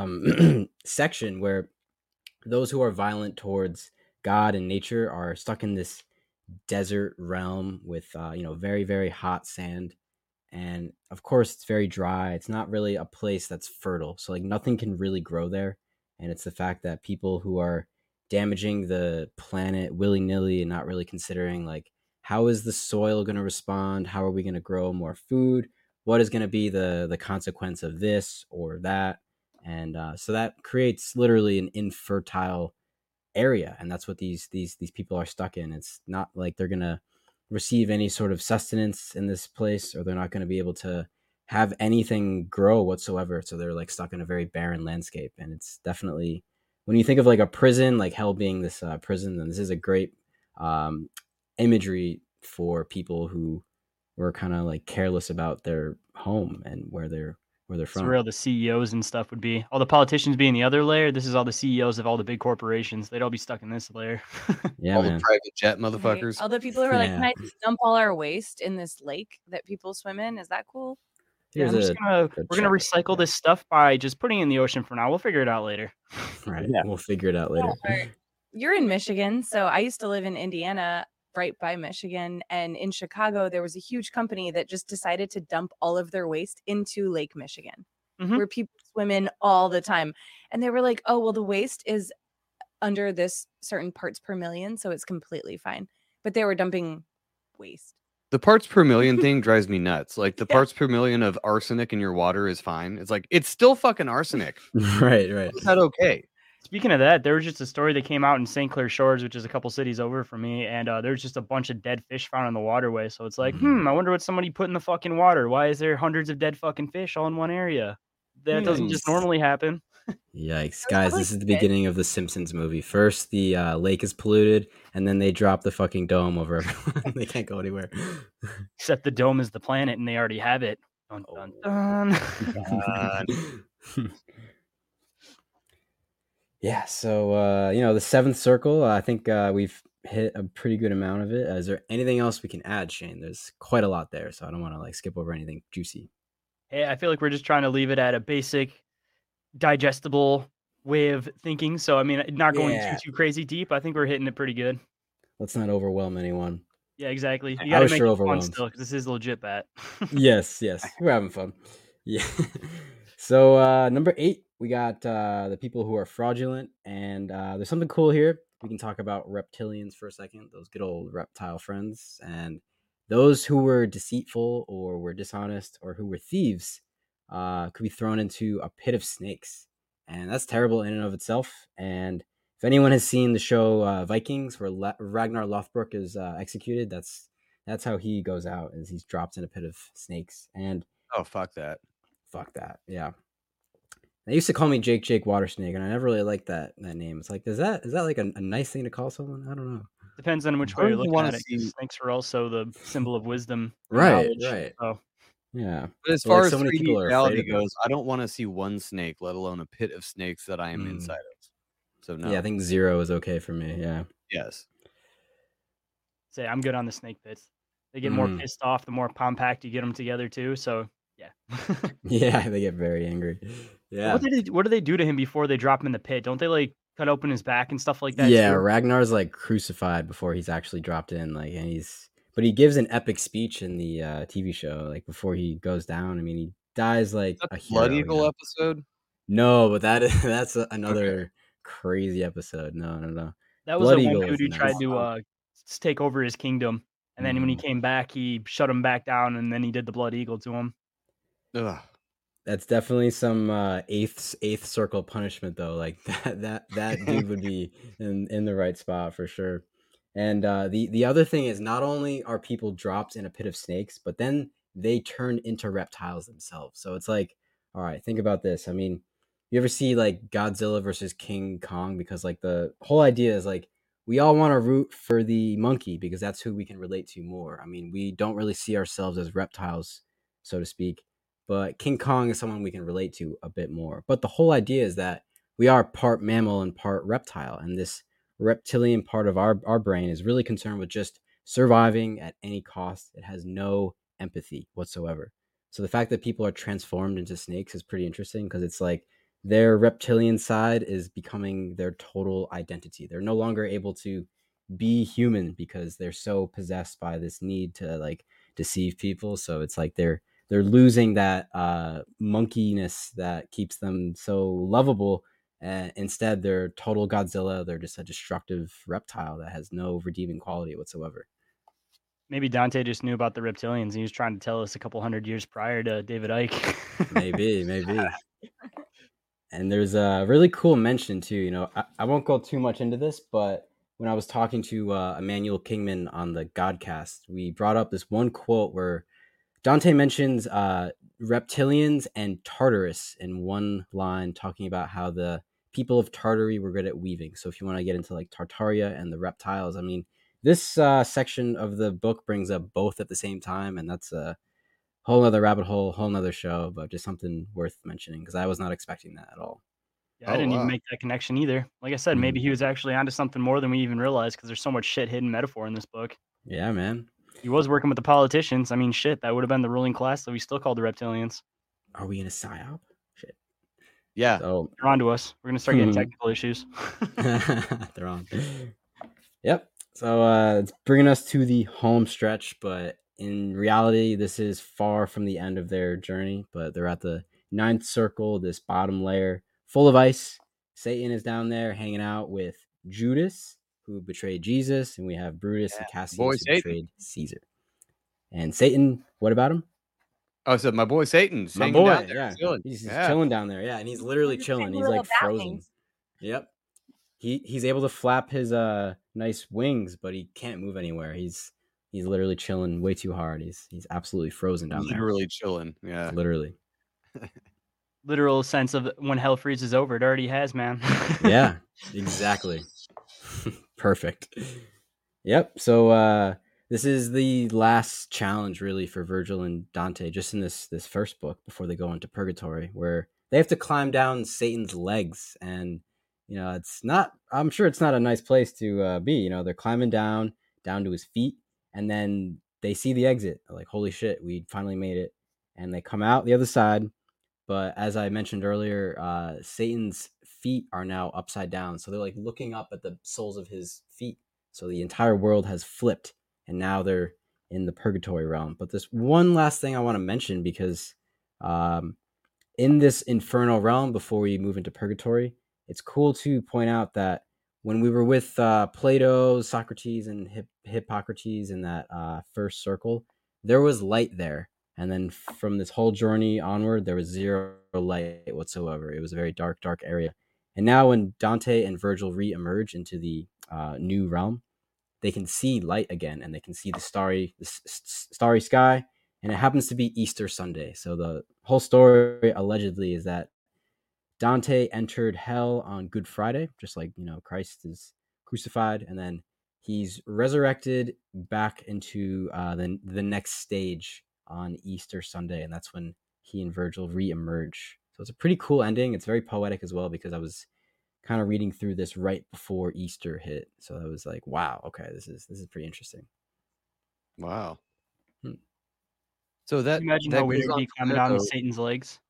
section where those who are violent towards God and nature are stuck in this desert realm with very, very hot sand. And of course, it's very dry. It's not really a place that's fertile. So like nothing can really grow there. And it's the fact that people who are damaging the planet willy-nilly and not really considering like, how is the soil going to respond? How are we going to grow more food? What is going to be the consequence of this or that? And so that creates literally an infertile area. And that's what these people are stuck in. It's not like they're going to receive any sort of sustenance in this place, or they're not going to be able to have anything grow whatsoever. So they're like stuck in a very barren landscape. And it's definitely, when you think of like a prison, like hell being this prison, then this is a great imagery for people who were kind of like careless about their home and where they're where they're It's from. where all the CEOs and stuff would be. All the politicians be in the other layer. This is all the CEOs of all the big corporations. They'd all be stuck in this layer. Yeah, All man. the private jet Right? motherfuckers. All the people who are like, Yeah. can I just dump all our waste in this lake that people swim in? Is that cool? Yeah, Here's I'm just gonna a we're gonna check. recycle this stuff by just putting it in the ocean for now. We'll figure it out later. Right. Yeah. We'll figure it out later. You're in Michigan, so I used to live in Indiana, right by Michigan, and in Chicago there was a huge company that just decided to dump all of their waste into Lake Michigan, Mhm. where people swim in all the time. And they were like, "Oh, well, the waste is under this certain parts per million, so it's completely fine." But they were dumping waste. The parts per million thing drives me nuts. Like the Yeah. parts per million of arsenic in your water is fine. It's like it's still fucking arsenic. Right. Is that okay? Speaking of that, there was just a story that came out in St. Clair Shores, which is a couple cities over from me, and there's just a bunch of dead fish found in the waterway. So it's like, I wonder what somebody put in the fucking water. Why is there hundreds of dead fucking fish all in one area? That doesn't just Yikes. normally happen. Yikes, guys! probably This is the fish. beginning of the Simpsons movie. First, the lake is polluted, and then they drop the fucking dome over everyone. They can't go anywhere. Except the dome is the planet, and they already have it. Dun, dun, dun. Yeah. So the seventh circle. I think we've hit a pretty good amount of it. Is there anything else we can add, Shane? There's quite a lot there, so I don't want to like skip over anything juicy. Hey, I feel like we're just trying to leave it at a basic, digestible way of thinking. So I mean, not going Yeah. too crazy deep. I think we're hitting it pretty good. Let's not overwhelm anyone. Yeah, exactly. You I gotta was make sure it fun overwhelmed. still, because this is a legit bet. Yes, we're having fun. Yeah. So number 8, we got the people who are fraudulent, and there's something cool here. We can talk about reptilians for a second, those good old reptile friends, and those who were deceitful or were dishonest or who were thieves could be thrown into a pit of snakes, and that's terrible in and of itself. And if anyone has seen the show Vikings, where Ragnar Lothbrok is executed, that's how he goes out, is he's dropped in a pit of snakes. And Oh, fuck that. yeah. They used to call me Jake Watersnake, and I never really liked that name. It's like, is that like a nice thing to call someone? I don't know. Depends on which I way you're don't looking wanna at it. 'Cause see- snakes are also the symbol of wisdom, and Right. knowledge. So Yeah. But as So, like, far as so many 3D people are reality afraid of it. goes, I don't want to see one snake, let alone a pit of snakes that I am Mm. inside of. So no. Yeah, I think 0 is okay for me. Yeah. Yes. say I'm good on the snake pits. They get more Mm. pissed off the more compact you get them together too. So yeah. Yeah, they get very angry. Yeah. What do they do to him before they drop him in the pit? Don't they like cut open his back and stuff like that? Yeah, too? Ragnar's like crucified before he's actually dropped in, like, and but he gives an epic speech in the TV show, like before he goes down. I mean, he dies like a Blood hero, Eagle episode? No, but that's another crazy episode. No. That was Blood the Eagle one is dude who tried nice. to take over his kingdom, and then when he came back, he shut him back down, and then he did the Blood Eagle to him. Ugh. That's definitely some eighth circle punishment, though. Like that dude would be in the right spot for sure. And the other thing is, not only are people dropped in a pit of snakes, but then they turn into reptiles themselves. So it's like, all right, think about this. I mean, you ever see like Godzilla versus King Kong? Because like the whole idea is like, we all want to root for the monkey because that's who we can relate to more. I mean, we don't really see ourselves as reptiles, so to speak. But King Kong is someone we can relate to a bit more. But the whole idea is that we are part mammal and part reptile. And this reptilian part of our brain is really concerned with just surviving at any cost. It has no empathy whatsoever. So the fact that people are transformed into snakes is pretty interesting because it's like their reptilian side is becoming their total identity. They're no longer able to be human because they're so possessed by this need to like deceive people. So it's like they're losing that monkeyness that keeps them so lovable. And instead, they're total Godzilla. They're just a destructive reptile that has no redeeming quality whatsoever. Maybe Dante just knew about the reptilians. And he was trying to tell us a couple hundred years prior to David Icke. Maybe. And there's a really cool mention too. You know, I won't go too much into this, but when I was talking to Emmanuel Kingman on the Godcast, we brought up this one quote where Dante mentions reptilians and Tartarus in one line, talking about how the people of Tartary were good at weaving. So if you want to get into like Tartaria and the reptiles, I mean, this section of the book brings up both at the same time, and that's whole other rabbit hole, whole nother show, but just something worth mentioning because I was not expecting that at all. Yeah, I didn't even make that connection either. Like I said, maybe he was actually onto something more than we even realized because there's so much shit hidden metaphor in this book. Yeah, man. He was working with the politicians. I mean, shit, that would have been the ruling class that we still called the reptilians. Are we in a psyop? Shit. Yeah. So they're on to us. We're gonna start getting technical issues. They're on. Yep. So it's bringing us to the home stretch, but in reality, this is far from the end of their journey. But they're at the 9th circle, this bottom layer full of ice. Satan is down there hanging out with Judas, who betrayed Jesus, and we have Brutus and Cassius, who betrayed Caesar. And Satan, what about him? Oh, so my boy Satan's my hanging boy, down there, chilling. He's chilling down there, and he's literally chilling. He's like frozen. Yep. He's able to flap his nice wings, but he can't move anywhere. He's literally chilling way too hard. He's absolutely frozen down there. Literally chilling. Yeah. Literally. Literal sense of when hell freezes over, it already has, man. Yeah, exactly. Perfect. Yep. So this is the last challenge really for Virgil and Dante, just in this first book before they go into purgatory, where they have to climb down Satan's legs. And I'm sure it's not a nice place to be. They're climbing down to his feet, and then they see the exit. They're like, holy shit, we finally made it. And they come out the other side. But as I mentioned earlier, Satan's feet are now upside down. So they're like looking up at the soles of his feet. So the entire world has flipped, and now they're in the purgatory realm. But there's one last thing I want to mention, because in this infernal realm, before we move into purgatory, it's cool to point out that when we were with Plato, Socrates, and Hippocrates in that first circle, there was light there. And then from this whole journey onward, there was zero light whatsoever. It was a very dark, dark area. And now when Dante and Virgil re-emerge into the new realm, they can see light again, and they can see the starry sky. And it happens to be Easter Sunday. So the whole story allegedly is that Dante entered hell on Good Friday, just like, Christ is crucified, and then he's resurrected back into the next stage on Easter Sunday, and that's when he and Virgil re-emerge. So it's a pretty cool ending. It's very poetic as well, because I was kind of reading through this right before Easter hit, so I was like, wow, okay, this is pretty interesting. Wow. So that imagine that how weird goes it would on be from climbing there, down though. Satan's legs.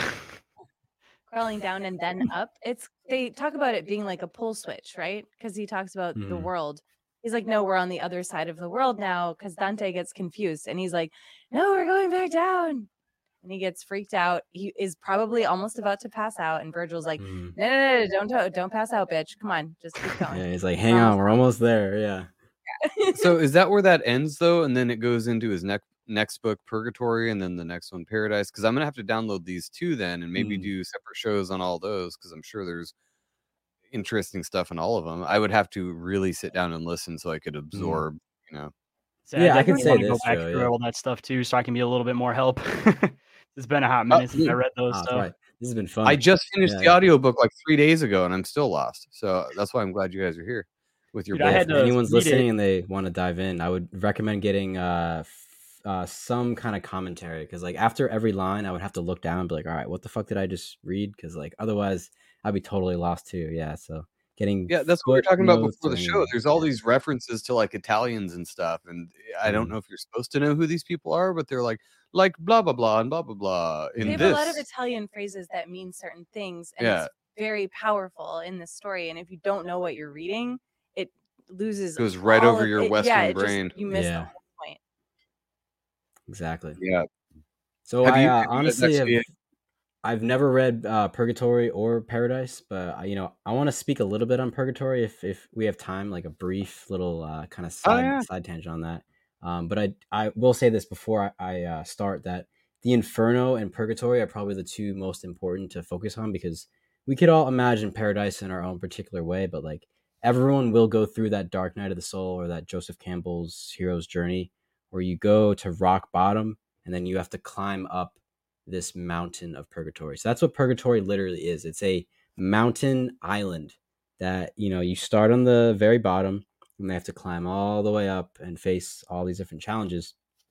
Crawling down and then up. They talk about it being like a pull switch, right? Because he talks about the world. He's like, no, we're on the other side of the world now, because Dante gets confused. And he's like, no, we're going back down. And he gets freaked out. He is probably almost about to pass out. And Virgil's like, no, don't pass out, bitch. Come on, just keep going. Yeah, he's like, hang on, we're almost there. Yeah. So is that where that ends, though? And then it goes into his next book, Purgatory, and then the next one, Paradise? Because I'm going to have to download these two then, and maybe do separate shows on all those, because I'm sure there's interesting stuff in all of them. I would have to really sit down and listen so I could absorb, So Yeah, I can say go this, back Joe, through yeah. all that stuff too, so I can be a little bit more help. It's been a hot minute since I read those. That's So right. This has been fun. I just finished Yeah, the audiobook like 3 days ago, and I'm still lost. So that's why I'm glad you guys are here with your Dude, I book. had If to anyone's read listening it. and they want to dive in, I would recommend getting some kind of commentary, because like after every line I would have to look down and be like, all right, what the fuck did I just read? Because like otherwise I'd be totally lost too. Yeah, so getting Yeah, that's what we were talking about footnotes before the and- show. There's all these references to like Italians and stuff, and I don't know if you're supposed to know who these people are, but they're like blah blah blah and blah blah blah. They In have this, a lot of Italian phrases that mean certain things, and Yeah. it's very powerful in this story. And if you don't know what you're reading, it loses Goes right all over of your it. Western Yeah, it brain. you miss the Yeah. whole point. Exactly. Yeah. So Have I you- have you honestly actually- I've never read Purgatory or Paradise, but I want to speak a little bit on Purgatory if we have time, like a brief little kind of side tangent on that. But I will say this before I start, that the Inferno and Purgatory are probably the two most important to focus on, because we could all imagine Paradise in our own particular way, but like everyone will go through that dark night of the soul, or that Joseph Campbell's hero's journey, where you go to rock bottom and then you have to climb up this mountain of purgatory. So that's what purgatory literally is. It's a mountain island that, you start on the very bottom and they have to climb all the way up and face all these different challenges.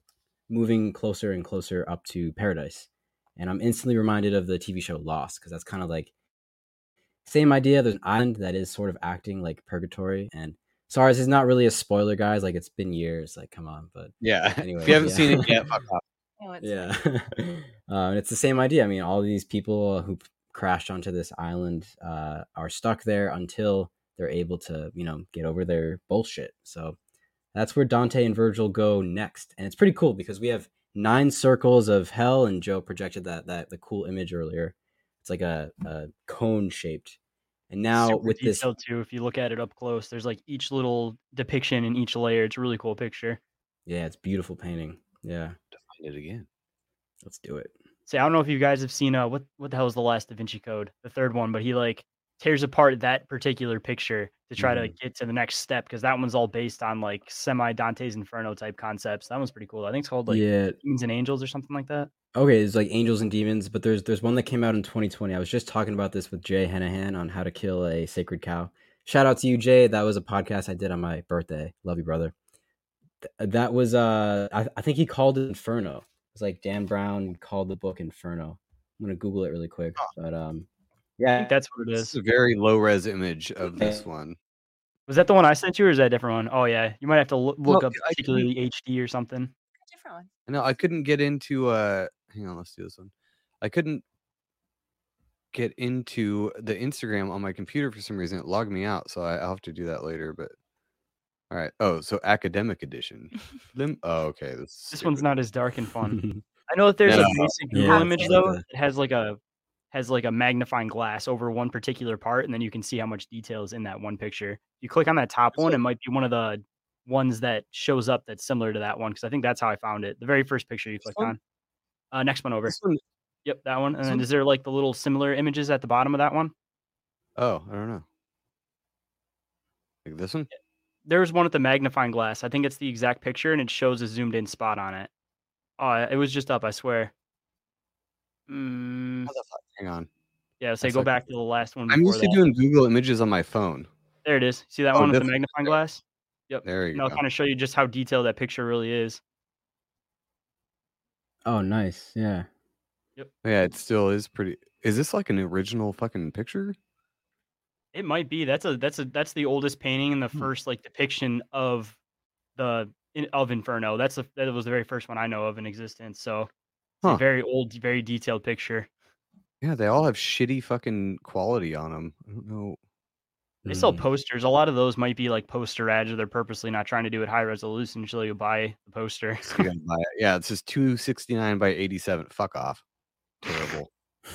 moving closer and closer up to paradise. And I'm instantly reminded of the TV show Lost, because that's kind of like same idea. There's an island that is sort of acting like purgatory. And sorry, this is not really a spoiler, guys. Like, it's been years. Like, come on. But Yeah. anyway, If you haven't seen it yet, fuck off. Oh, it's yeah. It's the same idea. I mean, all these people who crashed onto this island are stuck there until they're able to, get over their bullshit. So that's where Dante and Virgil go next. And it's pretty cool because we have 9 circles of hell, and Joe projected that the cool image earlier. It's like a cone shaped. And now Super with this, detailed too. If you look at it up close, there's like each little depiction in each layer. It's a really cool picture. yeah, it's beautiful painting. Yeah, To find it again. let's do it. See, I don't know if you guys have seen what the hell is the last Da Vinci Code, the third one, but he like tears apart that particular picture to try to get to the next step, because that one's all based on like semi Dante's Inferno type concepts. That one's pretty cool. I think it's called like Yeah. Demons and Angels or something like that. Okay, it's like Angels and Demons, but there's one that came out in 2020. I was just talking about this with Jay Henahan on how to kill a sacred cow. Shout out to you, Jay. That was a podcast I did on my birthday. Love you, brother. That was I think he called it Inferno. It's like Dan Brown called the book Inferno. I'm gonna Google it really quick, but I yeah, think that's what it This is. is a very low res image of this one. Was that the one I sent you, or is that a different one? Oh yeah, you might have to look No, up I particularly HD or something. different one. No, I couldn't get into hang on, let's do this one. I couldn't get into the Instagram on my computer for some reason. It logged me out, so I'll have to do that later. But all right. Oh, so academic edition. Oh, okay. This one's not as dark and fun. I know that there's No. a basic Google Yeah, image it's though. like It has like a magnifying glass over one particular part, and then you can see how much detail is in that one picture. You click on that top one, it might be one of the ones that shows up that's similar to that one, because I think that's how I found it. The very first picture you clicked one? on. Next one over. This one. Yep, that one. And This then one? is there like the little similar images at the bottom of that one? Oh, I don't know. Like this one? There's one with the magnifying glass. I think it's the exact picture, and it shows a zoomed in spot on it. Oh, it was just up, I swear. How the fuck? Hang on. Yeah, say That's go like- back to the last one. I'm before used to that. doing Google Images on my phone. There it is. See that Oh, one with the this- magnifying glass? Yep. There you And I'll go. kind of show you just how detailed that picture really is. Oh, nice. Yeah. Yeah, it still is pretty. Is this like an original fucking picture? It might be. That's the oldest painting and the first like depiction of of Inferno. That was the very first one I know of in existence. So it's Huh. a very old, very detailed picture. Yeah, they all have shitty fucking quality on them. I don't know. They sell Mm. posters. A lot of those might be like poster ads, or they're purposely not trying to do it high resolution until you buy the poster. You gotta buy it. Yeah, it says 269 by 87. Fuck off. Terrible.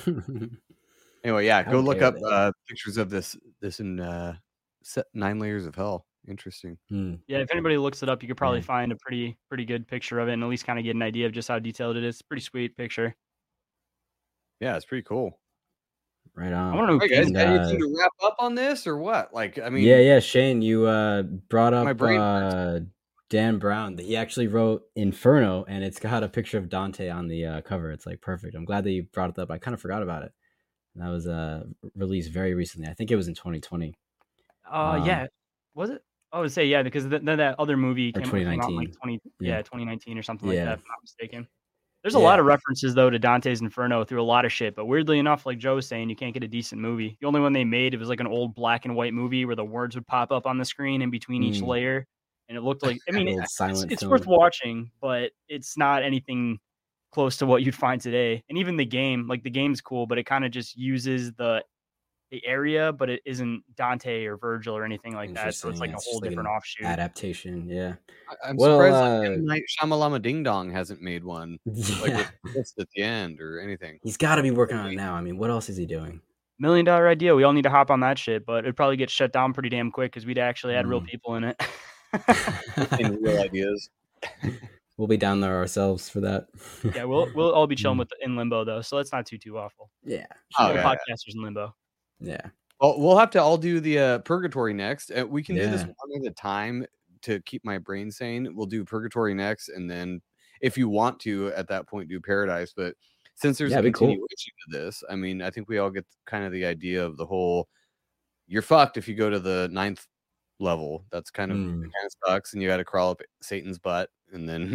Anyway, yeah, How go look dare up they. pictures of this in set 9 layers of hell. Interesting. Hmm. Yeah, if anybody looks it up, you could probably Yeah. find a pretty good picture of it, and at least kind of get an idea of just how detailed it is. It's a pretty sweet picture. Yeah, it's pretty cool. Right I on. want to know All right, guys, And, anything to wrap up on this or what? Like, I mean, yeah, Shane, you brought My up brain Dan Brown. He actually wrote Inferno, and it's got a picture of Dante on the cover. It's like perfect. I'm glad that you brought it up. I kind of forgot about it. That was released very recently. I think it was in 2020. Yeah, was it? I would say yeah, because then that other movie Or came out in like 2019. 2019 or something like Yeah. that, if I'm not mistaken. There's a lot of references though to Dante's Inferno through a lot of shit, but weirdly enough, like Joe was saying, you can't get a decent movie. The only one they made, it was like an old black and white movie where the words would pop up on the screen in between each layer, and it looked like I mean, Old silent it's film. worth watching, but it's not anything close to what you'd find today. And even the game, like the game's cool, but it kind of just uses the area, but it isn't Dante or Virgil or anything like that. So it's like a It's whole just like different an offshoot. adaptation. Yeah. I'm Well, surprised like M. Night Shyamalama Ding Dong hasn't made one like Yeah. with twist at the end or anything. He's got to be working on it now. I mean, what else is he doing? $1 million idea. We all need to hop on that shit, but it'd probably get shut down pretty damn quick because we'd actually had real people in it. In real ideas. We'll be down there ourselves for that. Yeah, we'll all be chilling with in limbo though, so that's not too awful. Yeah. Oh, All yeah. podcasters in limbo. Yeah. Well, we'll have to all do the Purgatory next. We can do this Yeah. one at a time to keep my brain sane. We'll do Purgatory next, and then if you want to, at that point, do Paradise. But since there's Yeah, a it'd be cool. continuation to this, I mean, I think we all get kind of the idea of the whole. You're fucked if you go to the 9th level. That's kind of it kind of sucks, and you got to crawl up Satan's butt, and then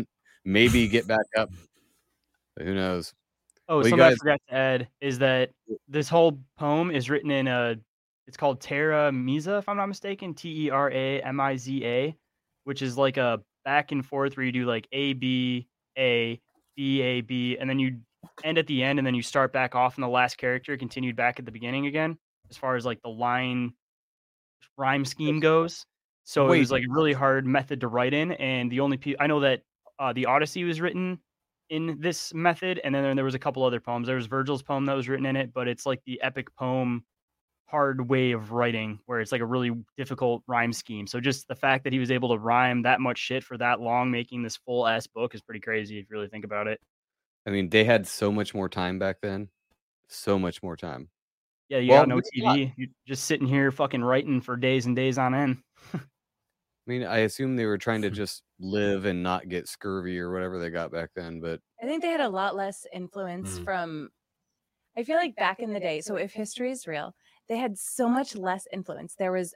maybe get back up. But who knows? Oh, Well, you something I guys- forgot to add is that this whole poem is written in it's called Terra Miza, if I'm not mistaken, Teramiza, which is like a back and forth where you do like A, B, A, B, A, B, and then you end at the end, and then you start back off, and the last character continued back at the beginning again, as far as like the line rhyme scheme goes. So it was like a really hard method to write in, and the only I know that the Odyssey was written in this method, and then there was a couple other poems. There was Virgil's poem that was written in it, but it's like the epic poem hard way of writing where it's like a really difficult rhyme scheme. So just the fact that he was able to rhyme that much shit for that long, making this full ass book is pretty crazy if you really think about it. I mean, they had so much more time back then. So much more time. Yeah, you Well, got no there's a lot. TV. You're just sitting here fucking writing for days and days on end. I mean, I assume they were trying to just live and not get scurvy or whatever they got back then, but I think they had a lot less influence from, I feel like back in the day. So if history is real, they had so much less influence. There was,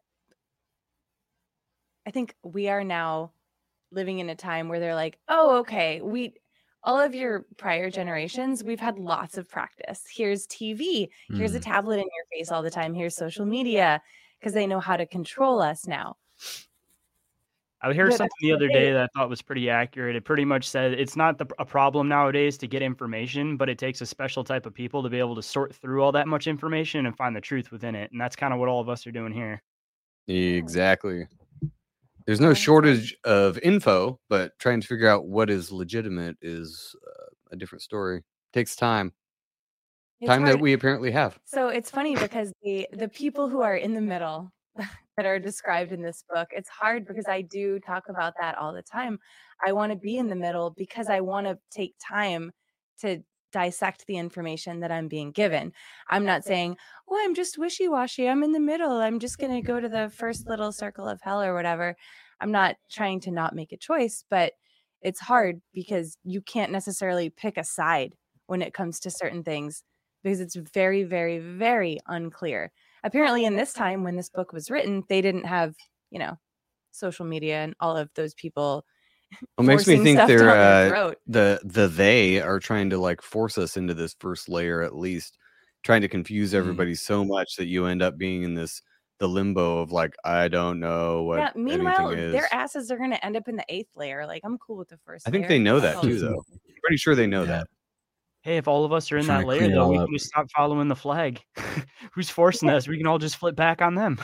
I think we are now living in a time where they're like, oh, okay, all of your prior generations, we've had lots of practice. Here's TV. Here's a tablet in your face all the time. Here's social media, because they know how to control us now. I heard something the other day that I thought was pretty accurate. It pretty much said it's not a problem nowadays to get information, but it takes a special type of people to be able to sort through all that much information and find the truth within it. And that's kind of what all of us are doing here. exactly. There's no shortage of info, but trying to figure out what is legitimate is a different story. Takes time. It's Time that hard. we apparently have. So it's funny because the people who are in the middle that are described in this book, it's hard because I do talk about that all the time. I want to be in the middle because I want to take time to dissect the information that I'm being given. I'm not saying, oh, I'm just wishy-washy. I'm in the middle. I'm just going to go to the first little circle of hell or whatever. I'm not trying to not make a choice, but it's hard because you can't necessarily pick a side when it comes to certain things because it's very, very, very unclear. Apparently in this time when this book was written, they didn't have, social media and all of those people. It makes me forcing think stuff down their they're throat. they are trying to like force us into this first layer, at least trying to confuse everybody so much that you end up being in the limbo of like, I don't know what Yeah, meanwhile, anything is. their asses are going to end up in the 8th layer. Like, I'm cool with the first I think layer. they know That's that all too, it's- though. I'm pretty sure they know that. Hey, if all of us are in Trying that to layer, clean it though, all we up. can just stop following the flag. Who's forcing us? We can all just flip back on them.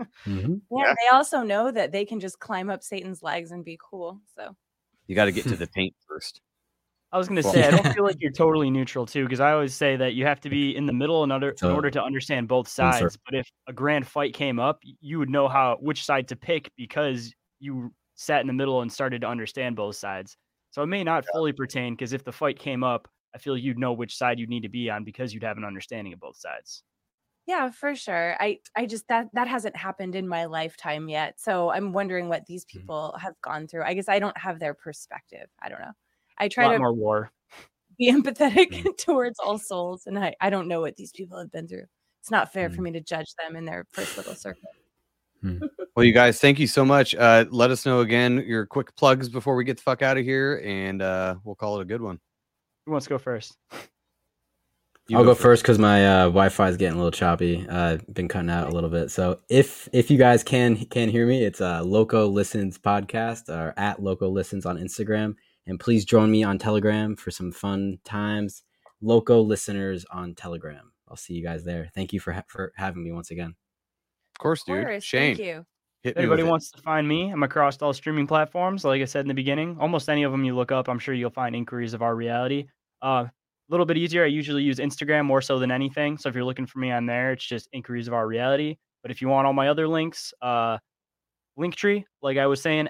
Yeah, they also know that they can just climb up Satan's legs and be cool. So You got to get to the paint first. I was going to Well- say, I don't feel like you're totally neutral, too, because I always say that you have to be in the middle in order to understand both sides. But if a grand fight came up, you would know which side to pick because you sat in the middle and started to understand both sides. So it may not fully pertain because if the fight came up, I feel you'd know which side you need to be on because you'd have an understanding of both sides. yeah, for sure. I just that hasn't happened in my lifetime yet. So I'm wondering what these people have gone through. I guess I don't have their perspective. I don't know. I A try lot to more war. be empathetic towards all souls, and I don't know what these people have been through. It's not fair for me to judge them in their first little circle. Well, you guys, thank you so much. Let us know again your quick plugs before we get the fuck out of here, and we'll call it a good one. Who wants to go first? You I'll go first because my Wi-Fi is getting a little choppy. Been cutting out a little bit. So if you guys can hear me, it's Loco Listens podcast or at Loco Listens on Instagram. And please join me on Telegram for some fun times. Loco Listeners on Telegram. I'll see you guys there. Thank you for having me once again. Of course, dude. Of course, Shane, thank you. hit If me anybody with it. wants to find me, I'm across all streaming platforms. Like I said in the beginning, almost any of them you look up, I'm sure you'll find Inquiries of Our Reality. A little bit easier. I usually use Instagram more so than anything. So if you're looking for me on there, it's just Inquiries of Our Reality. But if you want all my other links, Linktree, like I was saying,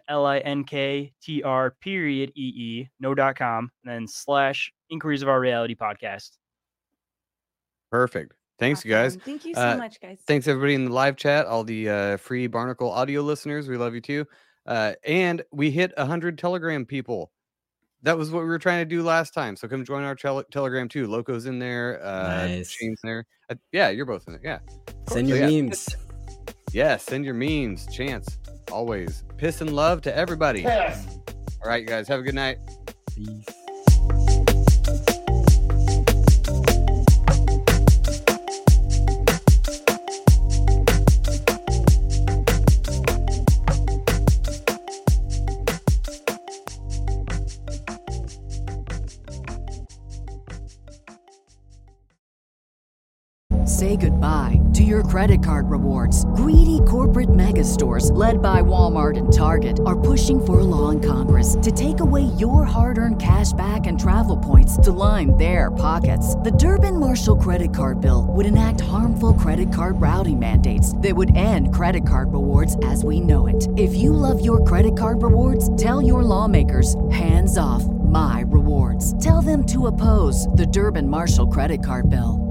linktr.ee, no.com, and then / Inquiries of Our Reality podcast. Perfect. Thanks, you guys. Awesome. Thank you so much, guys. Thanks everybody in the live chat, all the free Barnacle audio listeners. We love you too. And we hit 100 Telegram people. That was what we were trying to do last time. So come join our Telegram too. Loco's in there. Nice. Shane's in there. Yeah, you're both in there. Yeah. Send So, your yeah. memes. Yeah, send your memes. Chance. Always. Piss and love to everybody. Piss. All right, you guys. Have a good night. Peace. Say goodbye to your credit card rewards. Greedy corporate mega stores, led by Walmart and Target, are pushing for a law in Congress to take away your hard-earned cash back and travel points to line their pockets. The Durbin-Marshall credit card bill would enact harmful credit card routing mandates that would end credit card rewards as we know it. If you love your credit card rewards, tell your lawmakers, hands off my rewards. Tell them to oppose the Durbin-Marshall credit card bill.